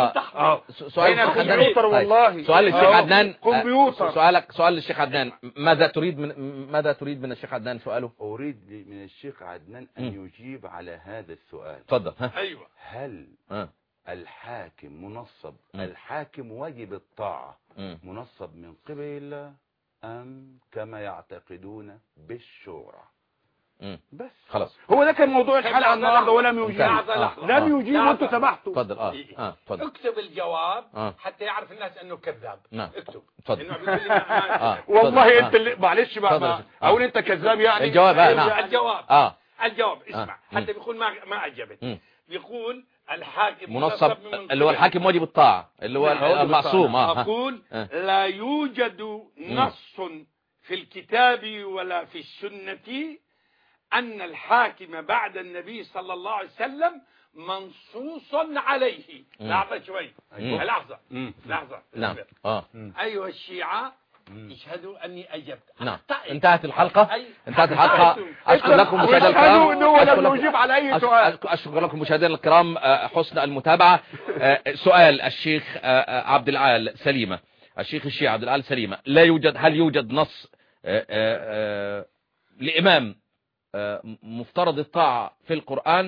[SPEAKER 2] سؤال للشيخ عدنان.
[SPEAKER 4] كمبيوتر.
[SPEAKER 2] سؤال للشيخ عدنان. ماذا تريد من الشيخ عدنان سؤاله؟
[SPEAKER 4] أريد من الشيخ عدنان أن يجيب على هذا السؤال.
[SPEAKER 2] تفضل.
[SPEAKER 3] أيوة.
[SPEAKER 4] هل الحاكم منصب الحاكم واجب الطاعة منصب من قبل الله أم كما يعتقدون بالشورى؟ بس
[SPEAKER 2] خلاص.
[SPEAKER 4] هو ده كان موضوع الحلقة النهارده ولم يجيب. لم يجيب وانتوا سمحتوا.
[SPEAKER 2] تفضل.
[SPEAKER 3] اكتب الجواب حتى يعرف الناس انه كذاب.
[SPEAKER 2] اكتب. تفضل.
[SPEAKER 4] والله انت اللي معلش بقى اقول انت كذاب يعني.
[SPEAKER 2] الجواب
[SPEAKER 3] الجواب اسمع حتى بيقول ما عجبت. بيقول الحاكم
[SPEAKER 2] منصب اللي هو الحاكم واجب الطاعة اللي هو المعصوم.
[SPEAKER 3] أقول لا يوجد نص في الكتاب ولا في السنة أن الحاكم بعد النبي صلى الله عليه وسلم منصوص عليه. لحظة شوي. لحظة.
[SPEAKER 2] نعم.
[SPEAKER 3] أيها الشيعة اشهدوا أني أجبت.
[SPEAKER 2] نعم
[SPEAKER 3] أخطأت.
[SPEAKER 2] انتهت الحلقة. انتهت الحلقة.
[SPEAKER 3] أخطأتم.
[SPEAKER 2] أشكر لكم مشاهدينا الكرام.
[SPEAKER 4] إنه لم يجيب على أي سؤال.
[SPEAKER 2] أشكر لكم مشاهدينا الكرام حسن المتابعة. سؤال الشيخ عبد العال سليمة، الشيخ الشيعي عبد العال سليمة، هل يوجد نص لإمام مفترض الطاعة في القرآن؟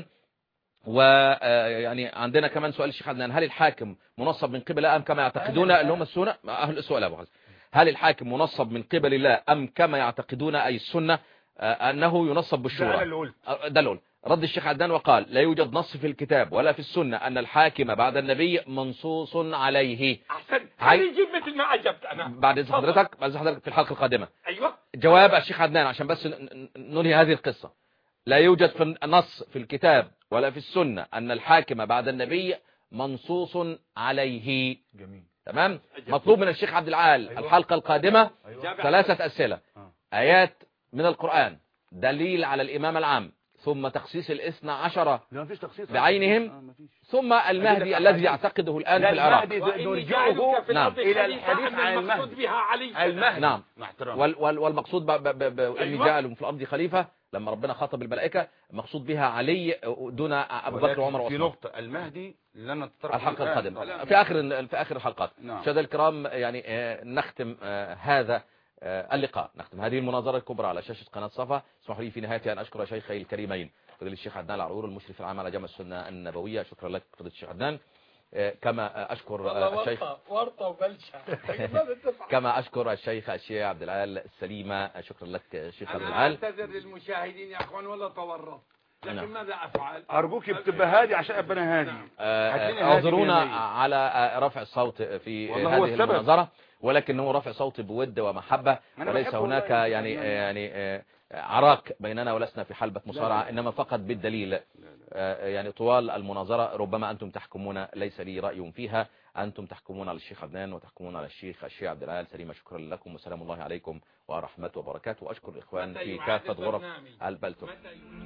[SPEAKER 2] ويعني عندنا كمان سؤال الشيخ عدنان، هل الحاكم منصب من قبل الله أم كما يعتقدون اللي هم السنة؟ أهل السؤال أبو حسن، هل الحاكم منصب من قبل الله أم كما يعتقدون أي السنة أنه ينصب بالشورى؟ ده اللي قلت. رد الشيخ عدنان وقال لا يوجد نص في الكتاب ولا في السنة أن الحاكم بعد النبي منصوص عليه.
[SPEAKER 3] أحسن. هيجيب مثل ما أجبت أنا.
[SPEAKER 2] بعد إذن حضرتك في الحلقة القادمة.
[SPEAKER 3] أيوة.
[SPEAKER 2] جواب الشيخ عدنان عشان بس ننهي هذه القصة. لا يوجد في النص في الكتاب ولا في السنة أن الحاكم بعد النبي منصوص عليه.
[SPEAKER 4] جميل.
[SPEAKER 2] تمام. مطلوب من الشيخ عبد العال الحلقة القادمة 3 أسئلة. آيات من القرآن دليل على الإمام العام، ثم تخصيص 12 بعينهم، ثم المهدي الذي يعتقده الآن في العراق.
[SPEAKER 3] نرجعه
[SPEAKER 2] نعم.
[SPEAKER 3] إلى الحديث عن المقصود بها علي.
[SPEAKER 2] نعم. والمقصود بأني جعلهم في الأرض خليفة، لما ربنا خاطب الملائكة مقصود بها علي دون أبو بكر وعمر وعثمان.
[SPEAKER 4] في نقطة المهدي لن نتطرق
[SPEAKER 2] الحلقة القادمة في آخر الحلقات. مشاهدينا الكرام، يعني نختم هذا اللقاء، نختم هذه المناظرة الكبرى على شاشة قناة صفا. اسمحوا لي في نهايتها أن أشكر شيخي الكريمين فضيلة الشيخ عدنان العرور المشرف العام على جامعة السنة النبوية، شكرا لك فضيلة الشيخ عدنان. كما أشكر الشيخ
[SPEAKER 3] ورطة وبلشة.
[SPEAKER 2] كما أشكر الشيخ الشيعي عبد العال السليمة، شكرا لك الشيخ عبد العال.
[SPEAKER 3] أنا أعتذر للمشاهدين يا أخوان ولا تورط، لكن ماذا أفعل؟
[SPEAKER 4] أرجوك بتبقى هادي عشان أبقى هادي.
[SPEAKER 2] اعذرونا على رفع الصوت في هذه المناظرة، ولكنه رفع صوت بود ومحبة، وليس هناك يعني عراك بيننا، ولسنا في حلبة مصارعة، إنما فقط بالدليل. يعني طوال المناظرة ربما أنتم تحكمون، ليس لي رأي فيها، أنتم تحكمون على الشيخ عدنان وتحكمون على الشيخ الشيعي عبد العال سليمة. شكرا لكم وسلام الله عليكم ورحمة وبركاته. وأشكر الإخوان في كافة غرف البلتم.